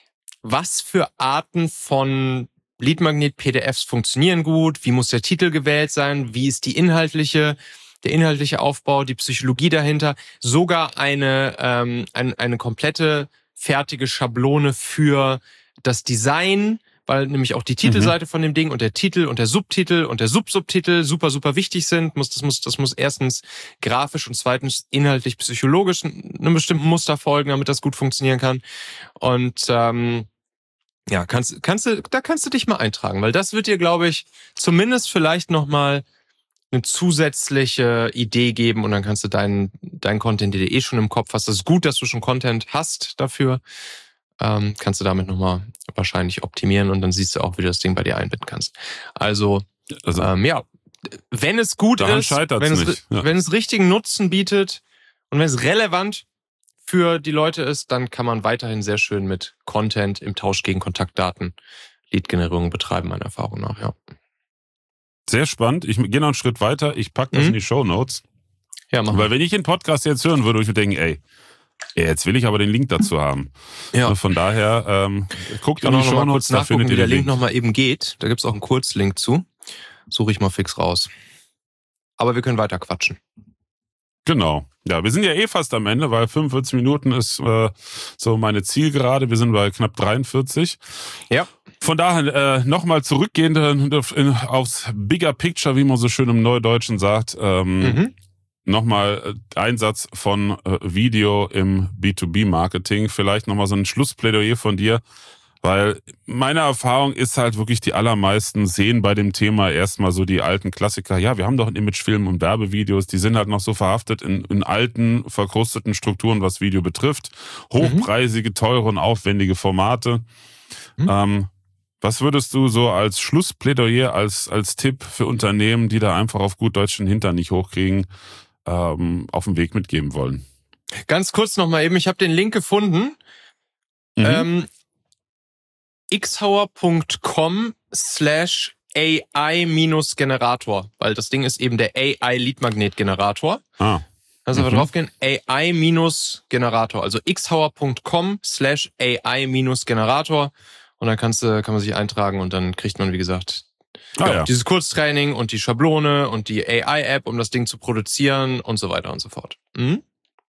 Was für Arten von Leadmagnet-P D Fs funktionieren gut? Wie muss der Titel gewählt sein? Wie ist die inhaltliche, der inhaltliche Aufbau, die Psychologie dahinter? Sogar eine, ähm, ein, eine komplette fertige Schablone für das Design, weil nämlich auch die Titelseite von dem Ding und der Titel und der Subtitel und der Subsubtitel super, super wichtig sind. Muss, das, muss, das muss erstens grafisch und zweitens inhaltlich psychologisch einem bestimmten Muster folgen, damit das gut funktionieren kann. Und ähm, ja, kannst, kannst du, da kannst du dich mal eintragen, weil das wird dir, glaube ich, zumindest vielleicht nochmal eine zusätzliche Idee geben und dann kannst du deinen dein Content, den du eh schon im Kopf hast. Das ist gut, dass du schon Content hast dafür. Ähm, kannst du damit nochmal wahrscheinlich optimieren und dann siehst du auch, wie du das Ding bei dir einbinden kannst. Also, Also, ähm, ja, wenn es gut Daran ist, scheitert's wenn es, nicht, ja. wenn es richtigen Nutzen bietet und wenn es relevant für die Leute ist, dann kann man weiterhin sehr schön mit Content im Tausch gegen Kontaktdaten Lead-Generierung betreiben, meiner Erfahrung nach, ja. sehr spannend. Ich gehe noch einen Schritt weiter. Ich packe das Mhm. in die Shownotes. Ja, mach Weil mal. wenn ich den Podcast jetzt hören würde, würde ich mir denken, ey, jetzt will ich aber den Link dazu haben. Ja. Von daher, ähm, guckt Ich kann in auch die noch mal Shownotes, kurz da nachgucken, findet wie ihr der den Link Link. nochmal eben geht. Da gibt's auch einen Kurzlink zu. Suche ich mal fix raus. Aber wir können weiter quatschen. Genau. Ja, wir sind ja eh fast am Ende, weil fünfundvierzig Minuten ist äh, so meine Zielgerade. Wir sind bei knapp dreiundvierzig. Ja. Von daher äh, nochmal zurückgehend äh, in, aufs Bigger Picture, wie man so schön im Neudeutschen sagt. Ähm, Mhm. Nochmal äh, Einsatz von äh, Video im B zwei B Marketing. Vielleicht nochmal so ein Schlussplädoyer von dir. Weil meine Erfahrung ist halt wirklich, die allermeisten sehen bei dem Thema erstmal so die alten Klassiker. Ja, wir haben doch einen Imagefilm und Werbevideos, die sind halt noch so verhaftet in, in alten, verkrusteten Strukturen, was Video betrifft. Hochpreisige, teure und aufwendige Formate. Mhm. Ähm, was würdest du so als Schlussplädoyer, als, als Tipp für Unternehmen, die da einfach auf gut Deutsch den Hintern nicht hochkriegen, ähm, auf den Weg mitgeben wollen? Ganz kurz nochmal eben, ich habe den Link gefunden. Mhm. Ähm, xhauer.com slash AI-Generator, weil das Ding ist eben der A I-Leadmagnet-Generator. ah. Also Mhm. wir draufgehen, A I-Generator, also xhauer.com slash AI-Generator und dann kannst du, kann man sich eintragen und dann kriegt man, wie gesagt, Ah, ja, ja. dieses Kurztraining und die Schablone und die A I-App, um das Ding zu produzieren und so weiter und so fort. Mhm.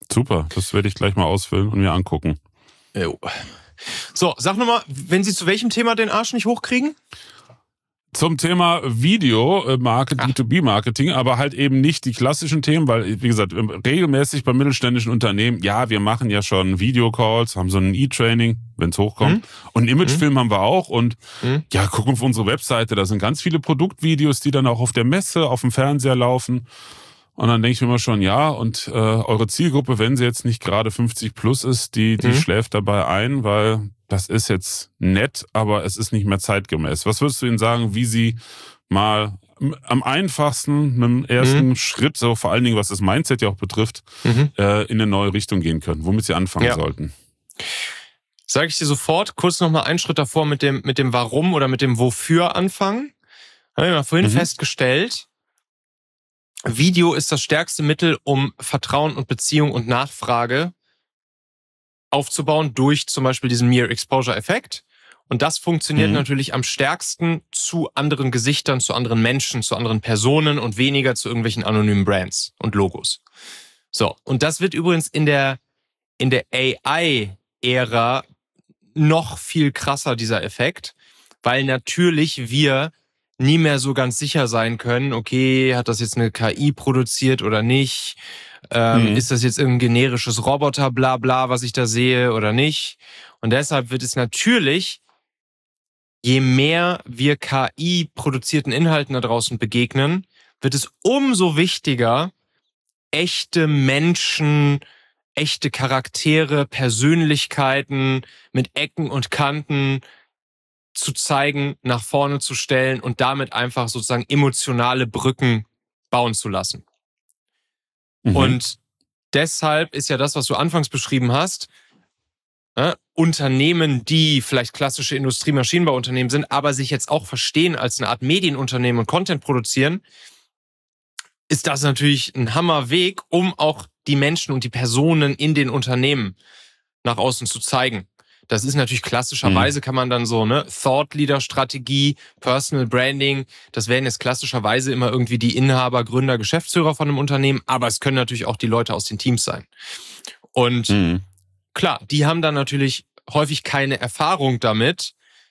Super, das werde ich gleich mal ausfüllen und mir angucken. Jo. So, sag nochmal, wenn Sie zu welchem Thema den Arsch nicht hochkriegen? Zum Thema Video, Market, B zwei B Marketing, aber halt eben nicht die klassischen Themen, weil, wie gesagt, regelmäßig bei mittelständischen Unternehmen, ja, wir machen ja schon Videocalls, haben so ein E-Training, wenn es hochkommt. Mhm. Und einen Imagefilm mhm. haben wir auch. Und mhm. ja, gucken auf unsere Webseite, da sind ganz viele Produktvideos, die dann auch auf der Messe, auf dem Fernseher laufen. Und dann denke ich mir immer schon, ja, und äh, eure Zielgruppe, wenn sie jetzt nicht gerade fünfzig plus ist, die, die mhm. schläft dabei ein, weil das ist jetzt nett, aber es ist nicht mehr zeitgemäß. Was würdest du ihnen sagen, wie sie mal am einfachsten mit dem ersten mhm. Schritt, so vor allen Dingen, was das Mindset ja auch betrifft, mhm. äh, in eine neue Richtung gehen können, womit sie anfangen ja. sollten? Sage ich dir sofort, kurz nochmal einen Schritt davor mit dem, mit dem Warum oder mit dem Wofür anfangen. Habe ich mal vorhin mhm. festgestellt, Video ist das stärkste Mittel, um Vertrauen und Beziehung und Nachfrage aufzubauen durch zum Beispiel diesen Mere-Exposure-Effekt. Und das funktioniert mhm. natürlich am stärksten zu anderen Gesichtern, zu anderen Menschen, zu anderen Personen und weniger zu irgendwelchen anonymen Brands und Logos. So, und das wird übrigens in der, in der A I-Ära noch viel krasser, dieser Effekt, weil natürlich wir nie mehr so ganz sicher sein können, okay, hat das jetzt eine K I produziert oder nicht? Ähm, mhm. Ist das jetzt irgendein generisches Roboter, bla bla, was ich da sehe oder nicht? Und deshalb wird es natürlich, je mehr wir K I-produzierten Inhalten da draußen begegnen, wird es umso wichtiger, echte Menschen, echte Charaktere, Persönlichkeiten mit Ecken und Kanten zu zeigen, nach vorne zu stellen und damit einfach sozusagen emotionale Brücken bauen zu lassen. Mhm. Und deshalb ist ja das, was du anfangs beschrieben hast, äh, Unternehmen, die vielleicht klassische Industriemaschinenbauunternehmen sind, aber sich jetzt auch verstehen als eine Art Medienunternehmen und Content produzieren, ist das natürlich ein Hammerweg, um auch die Menschen und die Personen in den Unternehmen nach außen zu zeigen. Das ist natürlich klassischerweise, mhm. kann man dann so, ne, Thought-Leader-Strategie, Personal Branding, das wären jetzt klassischerweise immer irgendwie die Inhaber, Gründer, Geschäftsführer von einem Unternehmen, aber es können natürlich auch die Leute aus den Teams sein. Und mhm. klar, die haben dann natürlich häufig keine Erfahrung damit,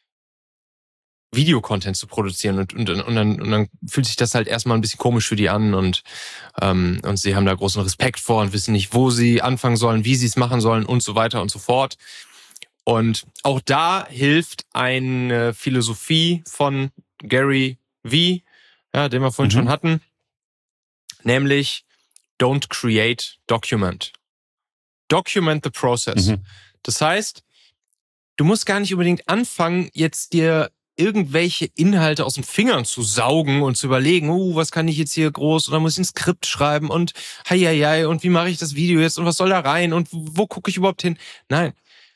Videocontent zu produzieren und, und, und, dann, und dann fühlt sich das halt erstmal ein bisschen komisch für die an und, ähm, und sie haben da großen Respekt vor und wissen nicht, wo sie anfangen sollen, wie sie es machen sollen und so weiter und so fort. Und auch da hilft eine Philosophie von Gary Vee, ja, den wir vorhin mhm. schon hatten, nämlich don't create, document. Document the process. Mhm. Das heißt, du musst gar nicht unbedingt anfangen, jetzt dir irgendwelche Inhalte aus den Fingern zu saugen und zu überlegen, oh, was kann ich jetzt hier groß oder muss ich ein Skript schreiben und hei, hei, hei, und wie mache ich das Video jetzt und was soll da rein und wo gucke ich überhaupt hin? Nein.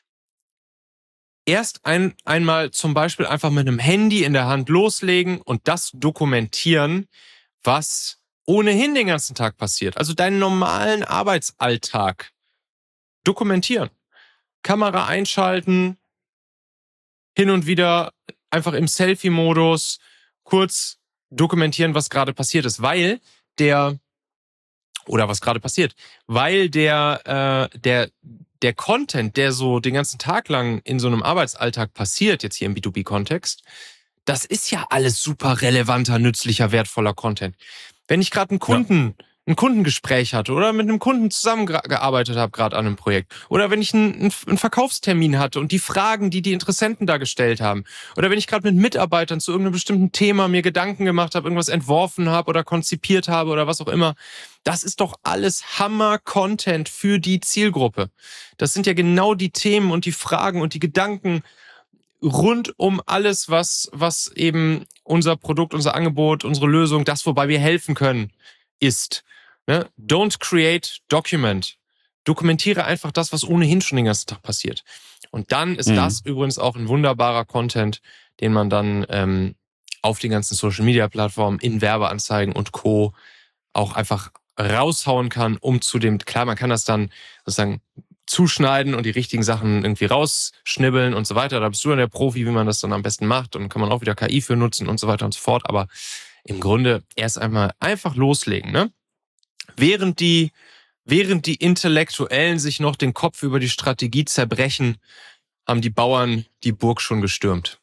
Erst ein, einmal zum Beispiel einfach mit einem Handy in der Hand loslegen und das dokumentieren, was ohnehin den ganzen Tag passiert. Also deinen normalen Arbeitsalltag dokumentieren. Kamera einschalten, hin und wieder einfach im Selfie-Modus kurz dokumentieren, was gerade passiert ist, weil der, oder was gerade passiert, weil der, äh, der, der Content, der so den ganzen Tag lang in so einem Arbeitsalltag passiert, jetzt hier im B zwei B-Kontext, das ist ja alles super relevanter, nützlicher, wertvoller Content. Wenn ich gerade einen Kunden, ja. ein Kundengespräch hatte oder mit einem Kunden zusammengearbeitet habe, gerade an einem Projekt, oder wenn ich einen, einen Verkaufstermin hatte und die Fragen, die die Interessenten da gestellt haben, oder wenn ich gerade mit Mitarbeitern zu irgendeinem bestimmten Thema mir Gedanken gemacht habe, irgendwas entworfen habe oder konzipiert habe oder was auch immer, das ist doch alles Hammer-Content für die Zielgruppe. Das sind ja genau die Themen und die Fragen und die Gedanken rund um alles, was, was eben unser Produkt, unser Angebot, unsere Lösung, das, wobei wir helfen können, ist. Ne? Don't create, document. Dokumentiere einfach das, was ohnehin schon den ganzen Tag passiert. Und dann ist mhm. das übrigens auch ein wunderbarer Content, den man dann ähm, auf den ganzen Social-Media-Plattformen, in Werbeanzeigen und Co. auch einfach raushauen kann, um zu dem, klar, man kann das dann sozusagen zuschneiden und die richtigen Sachen irgendwie rausschnibbeln und so weiter. Da bist du dann der Profi, wie man das dann am besten macht, und kann man auch wieder K I für nutzen und so weiter und so fort. Aber im Grunde erst einmal einfach loslegen, ne? Während die während die Intellektuellen sich noch den Kopf über die Strategie zerbrechen, haben die Bauern die Burg schon gestürmt.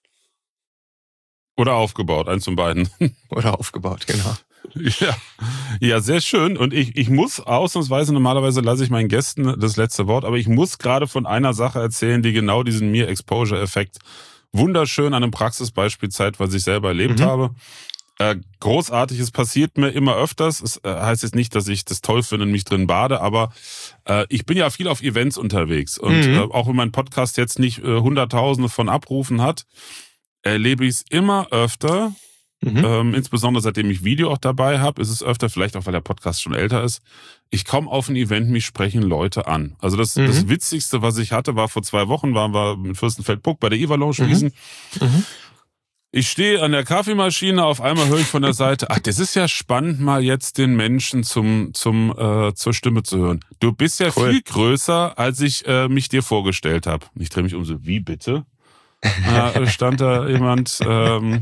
Oder aufgebaut, eins von beiden. Oder aufgebaut, genau. Ja, ja, sehr schön. Und ich, ich muss ausnahmsweise, normalerweise lasse ich meinen Gästen das letzte Wort, aber ich muss gerade von einer Sache erzählen, die genau diesen Mere-Exposure-Effekt wunderschön an einem Praxisbeispiel zeigt, was ich selber erlebt mhm. habe. Äh, großartig, es passiert mir immer öfters. Es äh, heißt jetzt nicht, dass ich das toll finde und mich drin bade, aber äh, ich bin ja viel auf Events unterwegs. Und mhm. äh, auch wenn mein Podcast jetzt nicht äh, Hunderttausende von Abrufen hat, erlebe ich es immer öfter, mhm. ähm, insbesondere seitdem ich Video auch dabei habe, ist es öfter, vielleicht auch weil der Podcast schon älter ist, ich komme auf ein Event, mich sprechen Leute an. Also das, mhm. das Witzigste, was ich hatte, war vor zwei Wochen, waren wir mit Fürstenfeldbruck bei der Eva Lounge gewesen. Mhm. Mhm. Ich stehe an der Kaffeemaschine, auf einmal höre ich von der Seite, ach, das ist ja spannend, mal jetzt den Menschen zum zum äh, zur Stimme zu hören. Du bist ja cool. viel größer, als ich äh, mich dir vorgestellt habe. Ich drehe mich um so, wie bitte? Da stand da jemand, ähm,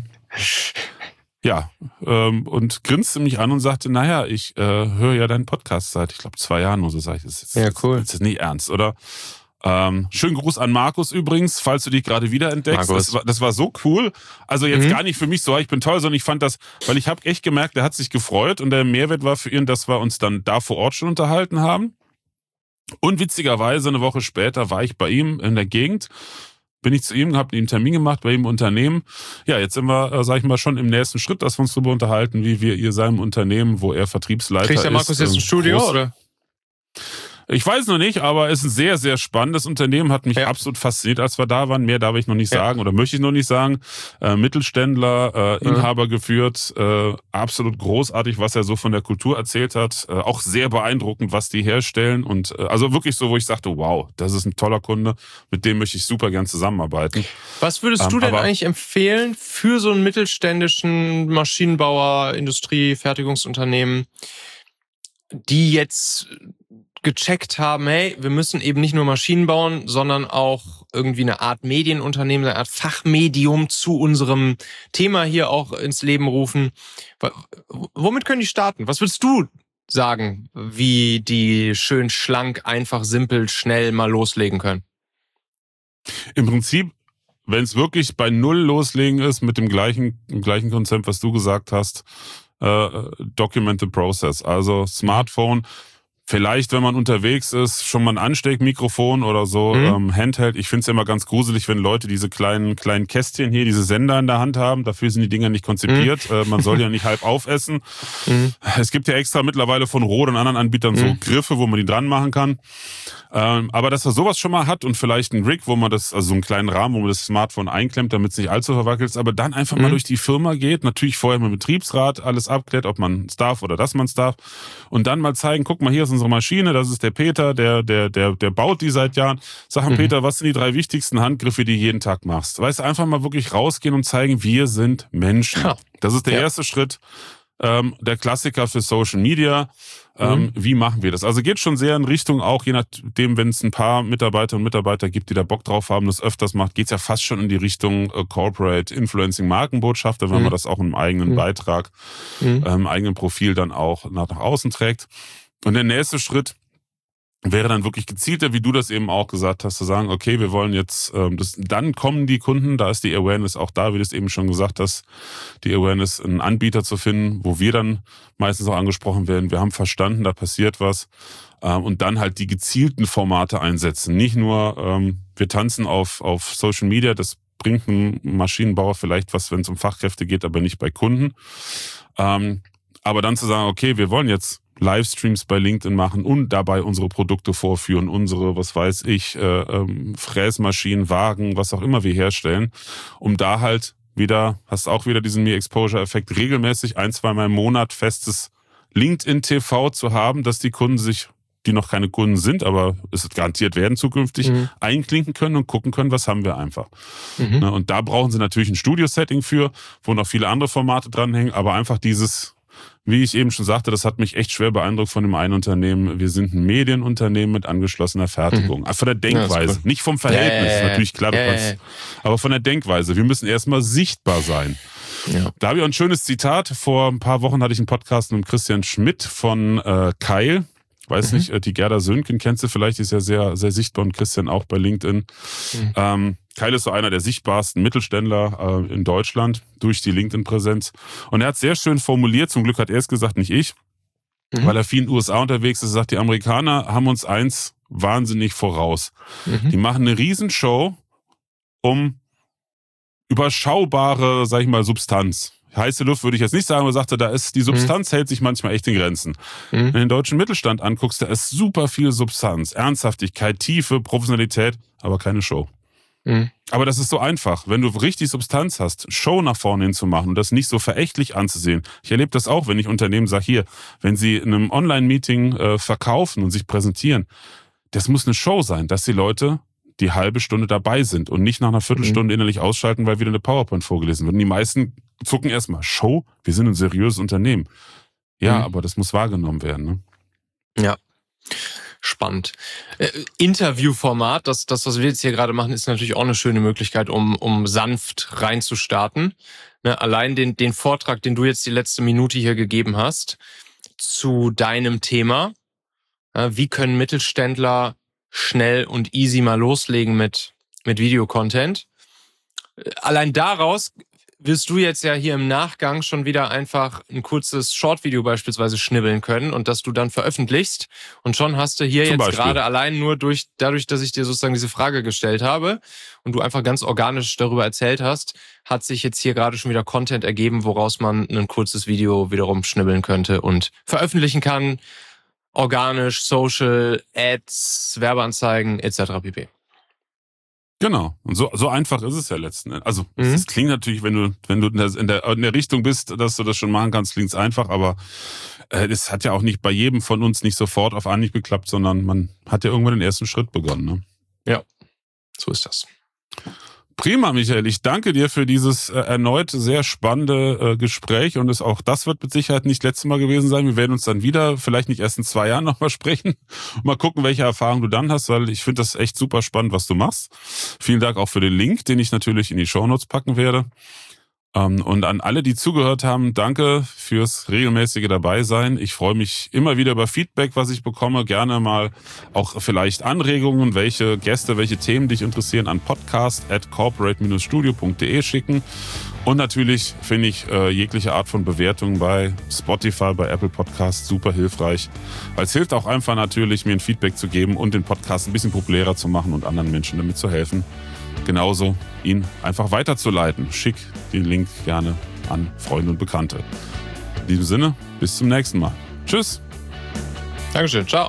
ja, ähm, und grinste mich an und sagte, naja, ich äh, höre ja deinen Podcast seit, ich glaube, zwei Jahren oder so. Sag ich, das ist, ja, cool. Das ist nicht ernst, oder? Ähm, schönen Gruß an Markus übrigens, falls du dich gerade wiederentdeckst. Das war, das war so cool. Also jetzt mhm. gar nicht für mich so, ich bin toll, sondern ich fand das, weil ich habe echt gemerkt, der hat sich gefreut und der Mehrwert war für ihn, dass wir uns dann da vor Ort schon unterhalten haben. Und witzigerweise, eine Woche später war ich bei ihm in der Gegend. Bin ich zu ihm, habe ihm einen Termin gemacht bei ihm im Unternehmen. Ja, jetzt sind wir, äh, sag ich mal, schon im nächsten Schritt, dass wir uns darüber unterhalten, wie wir ihr seinem Unternehmen, wo er Vertriebsleiter ist. Kriegt der Markus ist, jetzt ein Studio, groß, oder? Ich weiß noch nicht, aber es ist ein sehr, sehr spannendes Unternehmen, hat mich ja. absolut fasziniert, als wir da waren. Mehr darf ich noch nicht ja. sagen oder möchte ich noch nicht sagen. Äh, Mittelständler, äh, Inhaber mhm. geführt, äh, absolut großartig, was er so von der Kultur erzählt hat. Äh, auch sehr beeindruckend, was die herstellen und äh, also wirklich so, wo ich sagte, wow, das ist ein toller Kunde, mit dem möchte ich super gern zusammenarbeiten. Was würdest ähm, du denn eigentlich empfehlen für so einen mittelständischen Maschinenbauer, Industrie, Fertigungsunternehmen, die jetzt gecheckt haben, hey, wir müssen eben nicht nur Maschinen bauen, sondern auch irgendwie eine Art Medienunternehmen, eine Art Fachmedium zu unserem Thema hier auch ins Leben rufen. Womit können die starten? Was würdest du sagen, wie die schön schlank, einfach, simpel, schnell mal loslegen können? Im Prinzip, wenn es wirklich bei Null loslegen ist, mit dem gleichen, dem gleichen Konzept, was du gesagt hast, äh, Document the Process, also Smartphone. Vielleicht, wenn man unterwegs ist, schon mal ein Ansteckmikrofon oder so, mhm. ähm, Handheld. Ich finde es ja immer ganz gruselig, wenn Leute diese kleinen kleinen Kästchen hier, diese Sender in der Hand haben. Dafür sind die Dinger nicht konzipiert. Mhm. Äh, man soll ja nicht halb aufessen. Mhm. Es gibt ja extra mittlerweile von Rode und anderen Anbietern mhm. so Griffe, wo man die dran machen kann. Ähm, aber dass er sowas schon mal hat und vielleicht ein Rig, wo man das, also so einen kleinen Rahmen, wo man das Smartphone einklemmt, damit es nicht allzu verwackelt ist, aber dann einfach mhm. mal durch die Firma geht, natürlich vorher mit dem Betriebsrat alles abklärt, ob man es darf oder dass man es darf und dann mal zeigen, guck mal, hier ist unsere Maschine, das ist der Peter, der der der der baut die seit Jahren. Sag mal, mhm. Peter, was sind die drei wichtigsten Handgriffe, die du jeden Tag machst? Weißt du, einfach mal wirklich rausgehen und zeigen, wir sind Menschen. Ja. Das ist der ja. erste Schritt. Ähm, der Klassiker für Social Media. Ähm, mhm. Wie machen wir das? Also geht schon sehr in Richtung auch, je nachdem, wenn es ein paar Mitarbeiter und Mitarbeiter gibt, die da Bock drauf haben, das öfters macht, geht's ja fast schon in die Richtung äh, Corporate Influencing Markenbotschafter, wenn mhm. man das auch im eigenen mhm. Beitrag, mhm. äh, im eigenen Profil dann auch nach, nach außen trägt. Und der nächste Schritt wäre dann wirklich gezielter, wie du das eben auch gesagt hast, zu sagen, okay, wir wollen jetzt, ähm, das, dann kommen die Kunden, da ist die Awareness auch da, wie du es eben schon gesagt hast, die Awareness, einen Anbieter zu finden, wo wir dann meistens auch angesprochen werden, wir haben verstanden, da passiert was, ähm, und dann halt die gezielten Formate einsetzen. Nicht nur, ähm, wir tanzen auf, auf Social Media, das bringt ein Maschinenbauer vielleicht was, wenn es um Fachkräfte geht, aber nicht bei Kunden. Ähm, aber dann zu sagen, okay, wir wollen jetzt Livestreams bei LinkedIn machen und dabei unsere Produkte vorführen, unsere, was weiß ich, äh, ähm, Fräsmaschinen, Wagen, was auch immer wir herstellen, um da halt wieder, hast auch wieder diesen Mere-Exposure-Effekt, regelmäßig ein, zweimal im Monat festes LinkedIn-T V zu haben, dass die Kunden sich, die noch keine Kunden sind, aber es garantiert werden zukünftig, mhm. einklinken können und gucken können, was haben wir einfach. Mhm. Und da brauchen sie natürlich ein Studio-Setting für, wo noch viele andere Formate dranhängen, aber einfach dieses, wie ich eben schon sagte, das hat mich echt schwer beeindruckt von dem einen Unternehmen. Wir sind ein Medienunternehmen mit angeschlossener Fertigung. Mhm. Von der Denkweise, ja, cool. Nicht vom Verhältnis, ja, ja, ja. natürlich klar, ja, ja, ja. aber von der Denkweise. Wir müssen erstmal sichtbar sein. Ja. Da habe ich auch ein schönes Zitat. Vor ein paar Wochen hatte ich einen Podcast mit Christian Schmidt von äh, Keil. Weiß mhm. nicht, die Gerda Sönken kennst du vielleicht, die ist ja sehr, sehr sichtbar und Christian auch bei LinkedIn. Mhm. Ähm, Keil ist so einer der sichtbarsten Mittelständler äh, in Deutschland durch die LinkedIn-Präsenz. Und er hat sehr schön formuliert, zum Glück hat er es gesagt, nicht ich, mhm. weil er viel in den U S A unterwegs ist, sagt, die Amerikaner haben uns eins wahnsinnig voraus. Mhm. Die machen eine Riesenshow um überschaubare, sag ich mal, Substanz. Heiße Luft würde ich jetzt nicht sagen, aber sagte, da ist die Substanz mhm. hält sich manchmal echt in Grenzen. Mhm. Wenn du den deutschen Mittelstand anguckst, da ist super viel Substanz, Ernsthaftigkeit, Tiefe, Professionalität, aber keine Show. Mhm. Aber das ist so einfach, wenn du richtig Substanz hast, Show nach vorne hin zu machen und das nicht so verächtlich anzusehen. Ich erlebe das auch, wenn ich Unternehmen sage, hier, wenn sie in einem Online-Meeting äh, verkaufen und sich präsentieren, das muss eine Show sein, dass die Leute die halbe Stunde dabei sind und nicht nach einer Viertelstunde mhm. innerlich ausschalten, weil wieder eine PowerPoint vorgelesen wird. Und die meisten zucken erstmal, Show? Wir sind ein seriöses Unternehmen. Ja, mhm. aber das muss wahrgenommen werden. Ne? Ja, spannend. Äh, Interviewformat, das, das, was wir jetzt hier gerade machen, ist natürlich auch eine schöne Möglichkeit, um, um sanft reinzustarten. Ne, allein den, den Vortrag, den du jetzt die letzte Minute hier gegeben hast, zu deinem Thema, äh, wie können Mittelständler schnell und easy mal loslegen mit, mit Videocontent. Allein daraus wirst du jetzt ja hier im Nachgang schon wieder einfach ein kurzes Short-Video beispielsweise schnibbeln können und das du dann veröffentlichst. Und schon hast du hier Zum jetzt Beispiel. gerade allein nur durch, dadurch, dass ich dir sozusagen diese Frage gestellt habe und du einfach ganz organisch darüber erzählt hast, hat sich jetzt hier gerade schon wieder Content ergeben, woraus man ein kurzes Video wiederum schnibbeln könnte und veröffentlichen kann. Organisch, Social, Ads, Werbeanzeigen et cetera pp. Genau. Und so, so einfach ist es ja letzten Endes. Also, mhm. das klingt natürlich, wenn du, wenn du in der, in der, in der Richtung bist, dass du das schon machen kannst, klingt es einfach, aber äh, das hat ja auch nicht bei jedem von uns nicht sofort auf Anhieb geklappt, sondern man hat ja irgendwann den ersten Schritt begonnen. Ne? Ja, so ist das. Prima, Michael. Ich danke dir für dieses äh, erneut sehr spannende äh, Gespräch und es, auch das wird mit Sicherheit nicht das letzte Mal gewesen sein. Wir werden uns dann wieder, vielleicht nicht erst in zwei Jahren nochmal sprechen und mal gucken, welche Erfahrungen du dann hast, weil ich finde das echt super spannend, was du machst. Vielen Dank auch für den Link, den ich natürlich in die Shownotes packen werde. Und an alle, die zugehört haben, danke fürs regelmäßige Dabeisein. Ich freue mich immer wieder über Feedback, was ich bekomme. Gerne mal auch vielleicht Anregungen, welche Gäste, welche Themen dich interessieren, an podcast at corporate dash studio punkt de schicken. Und natürlich finde ich äh, jegliche Art von Bewertung bei Spotify, bei Apple Podcasts super hilfreich. Weil es hilft auch einfach natürlich, mir ein Feedback zu geben und den Podcast ein bisschen populärer zu machen und anderen Menschen damit zu helfen. Genauso ihn einfach weiterzuleiten. Schick den Link gerne an Freunde und Bekannte. In diesem Sinne, bis zum nächsten Mal. Tschüss. Dankeschön. Ciao.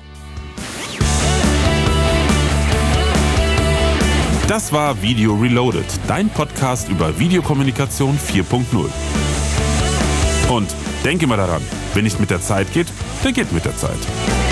Das war Video Reloaded, dein Podcast über Videokommunikation vier punkt null. Und denke mal daran, wenn nicht mit der Zeit geht, dann geht mit der Zeit.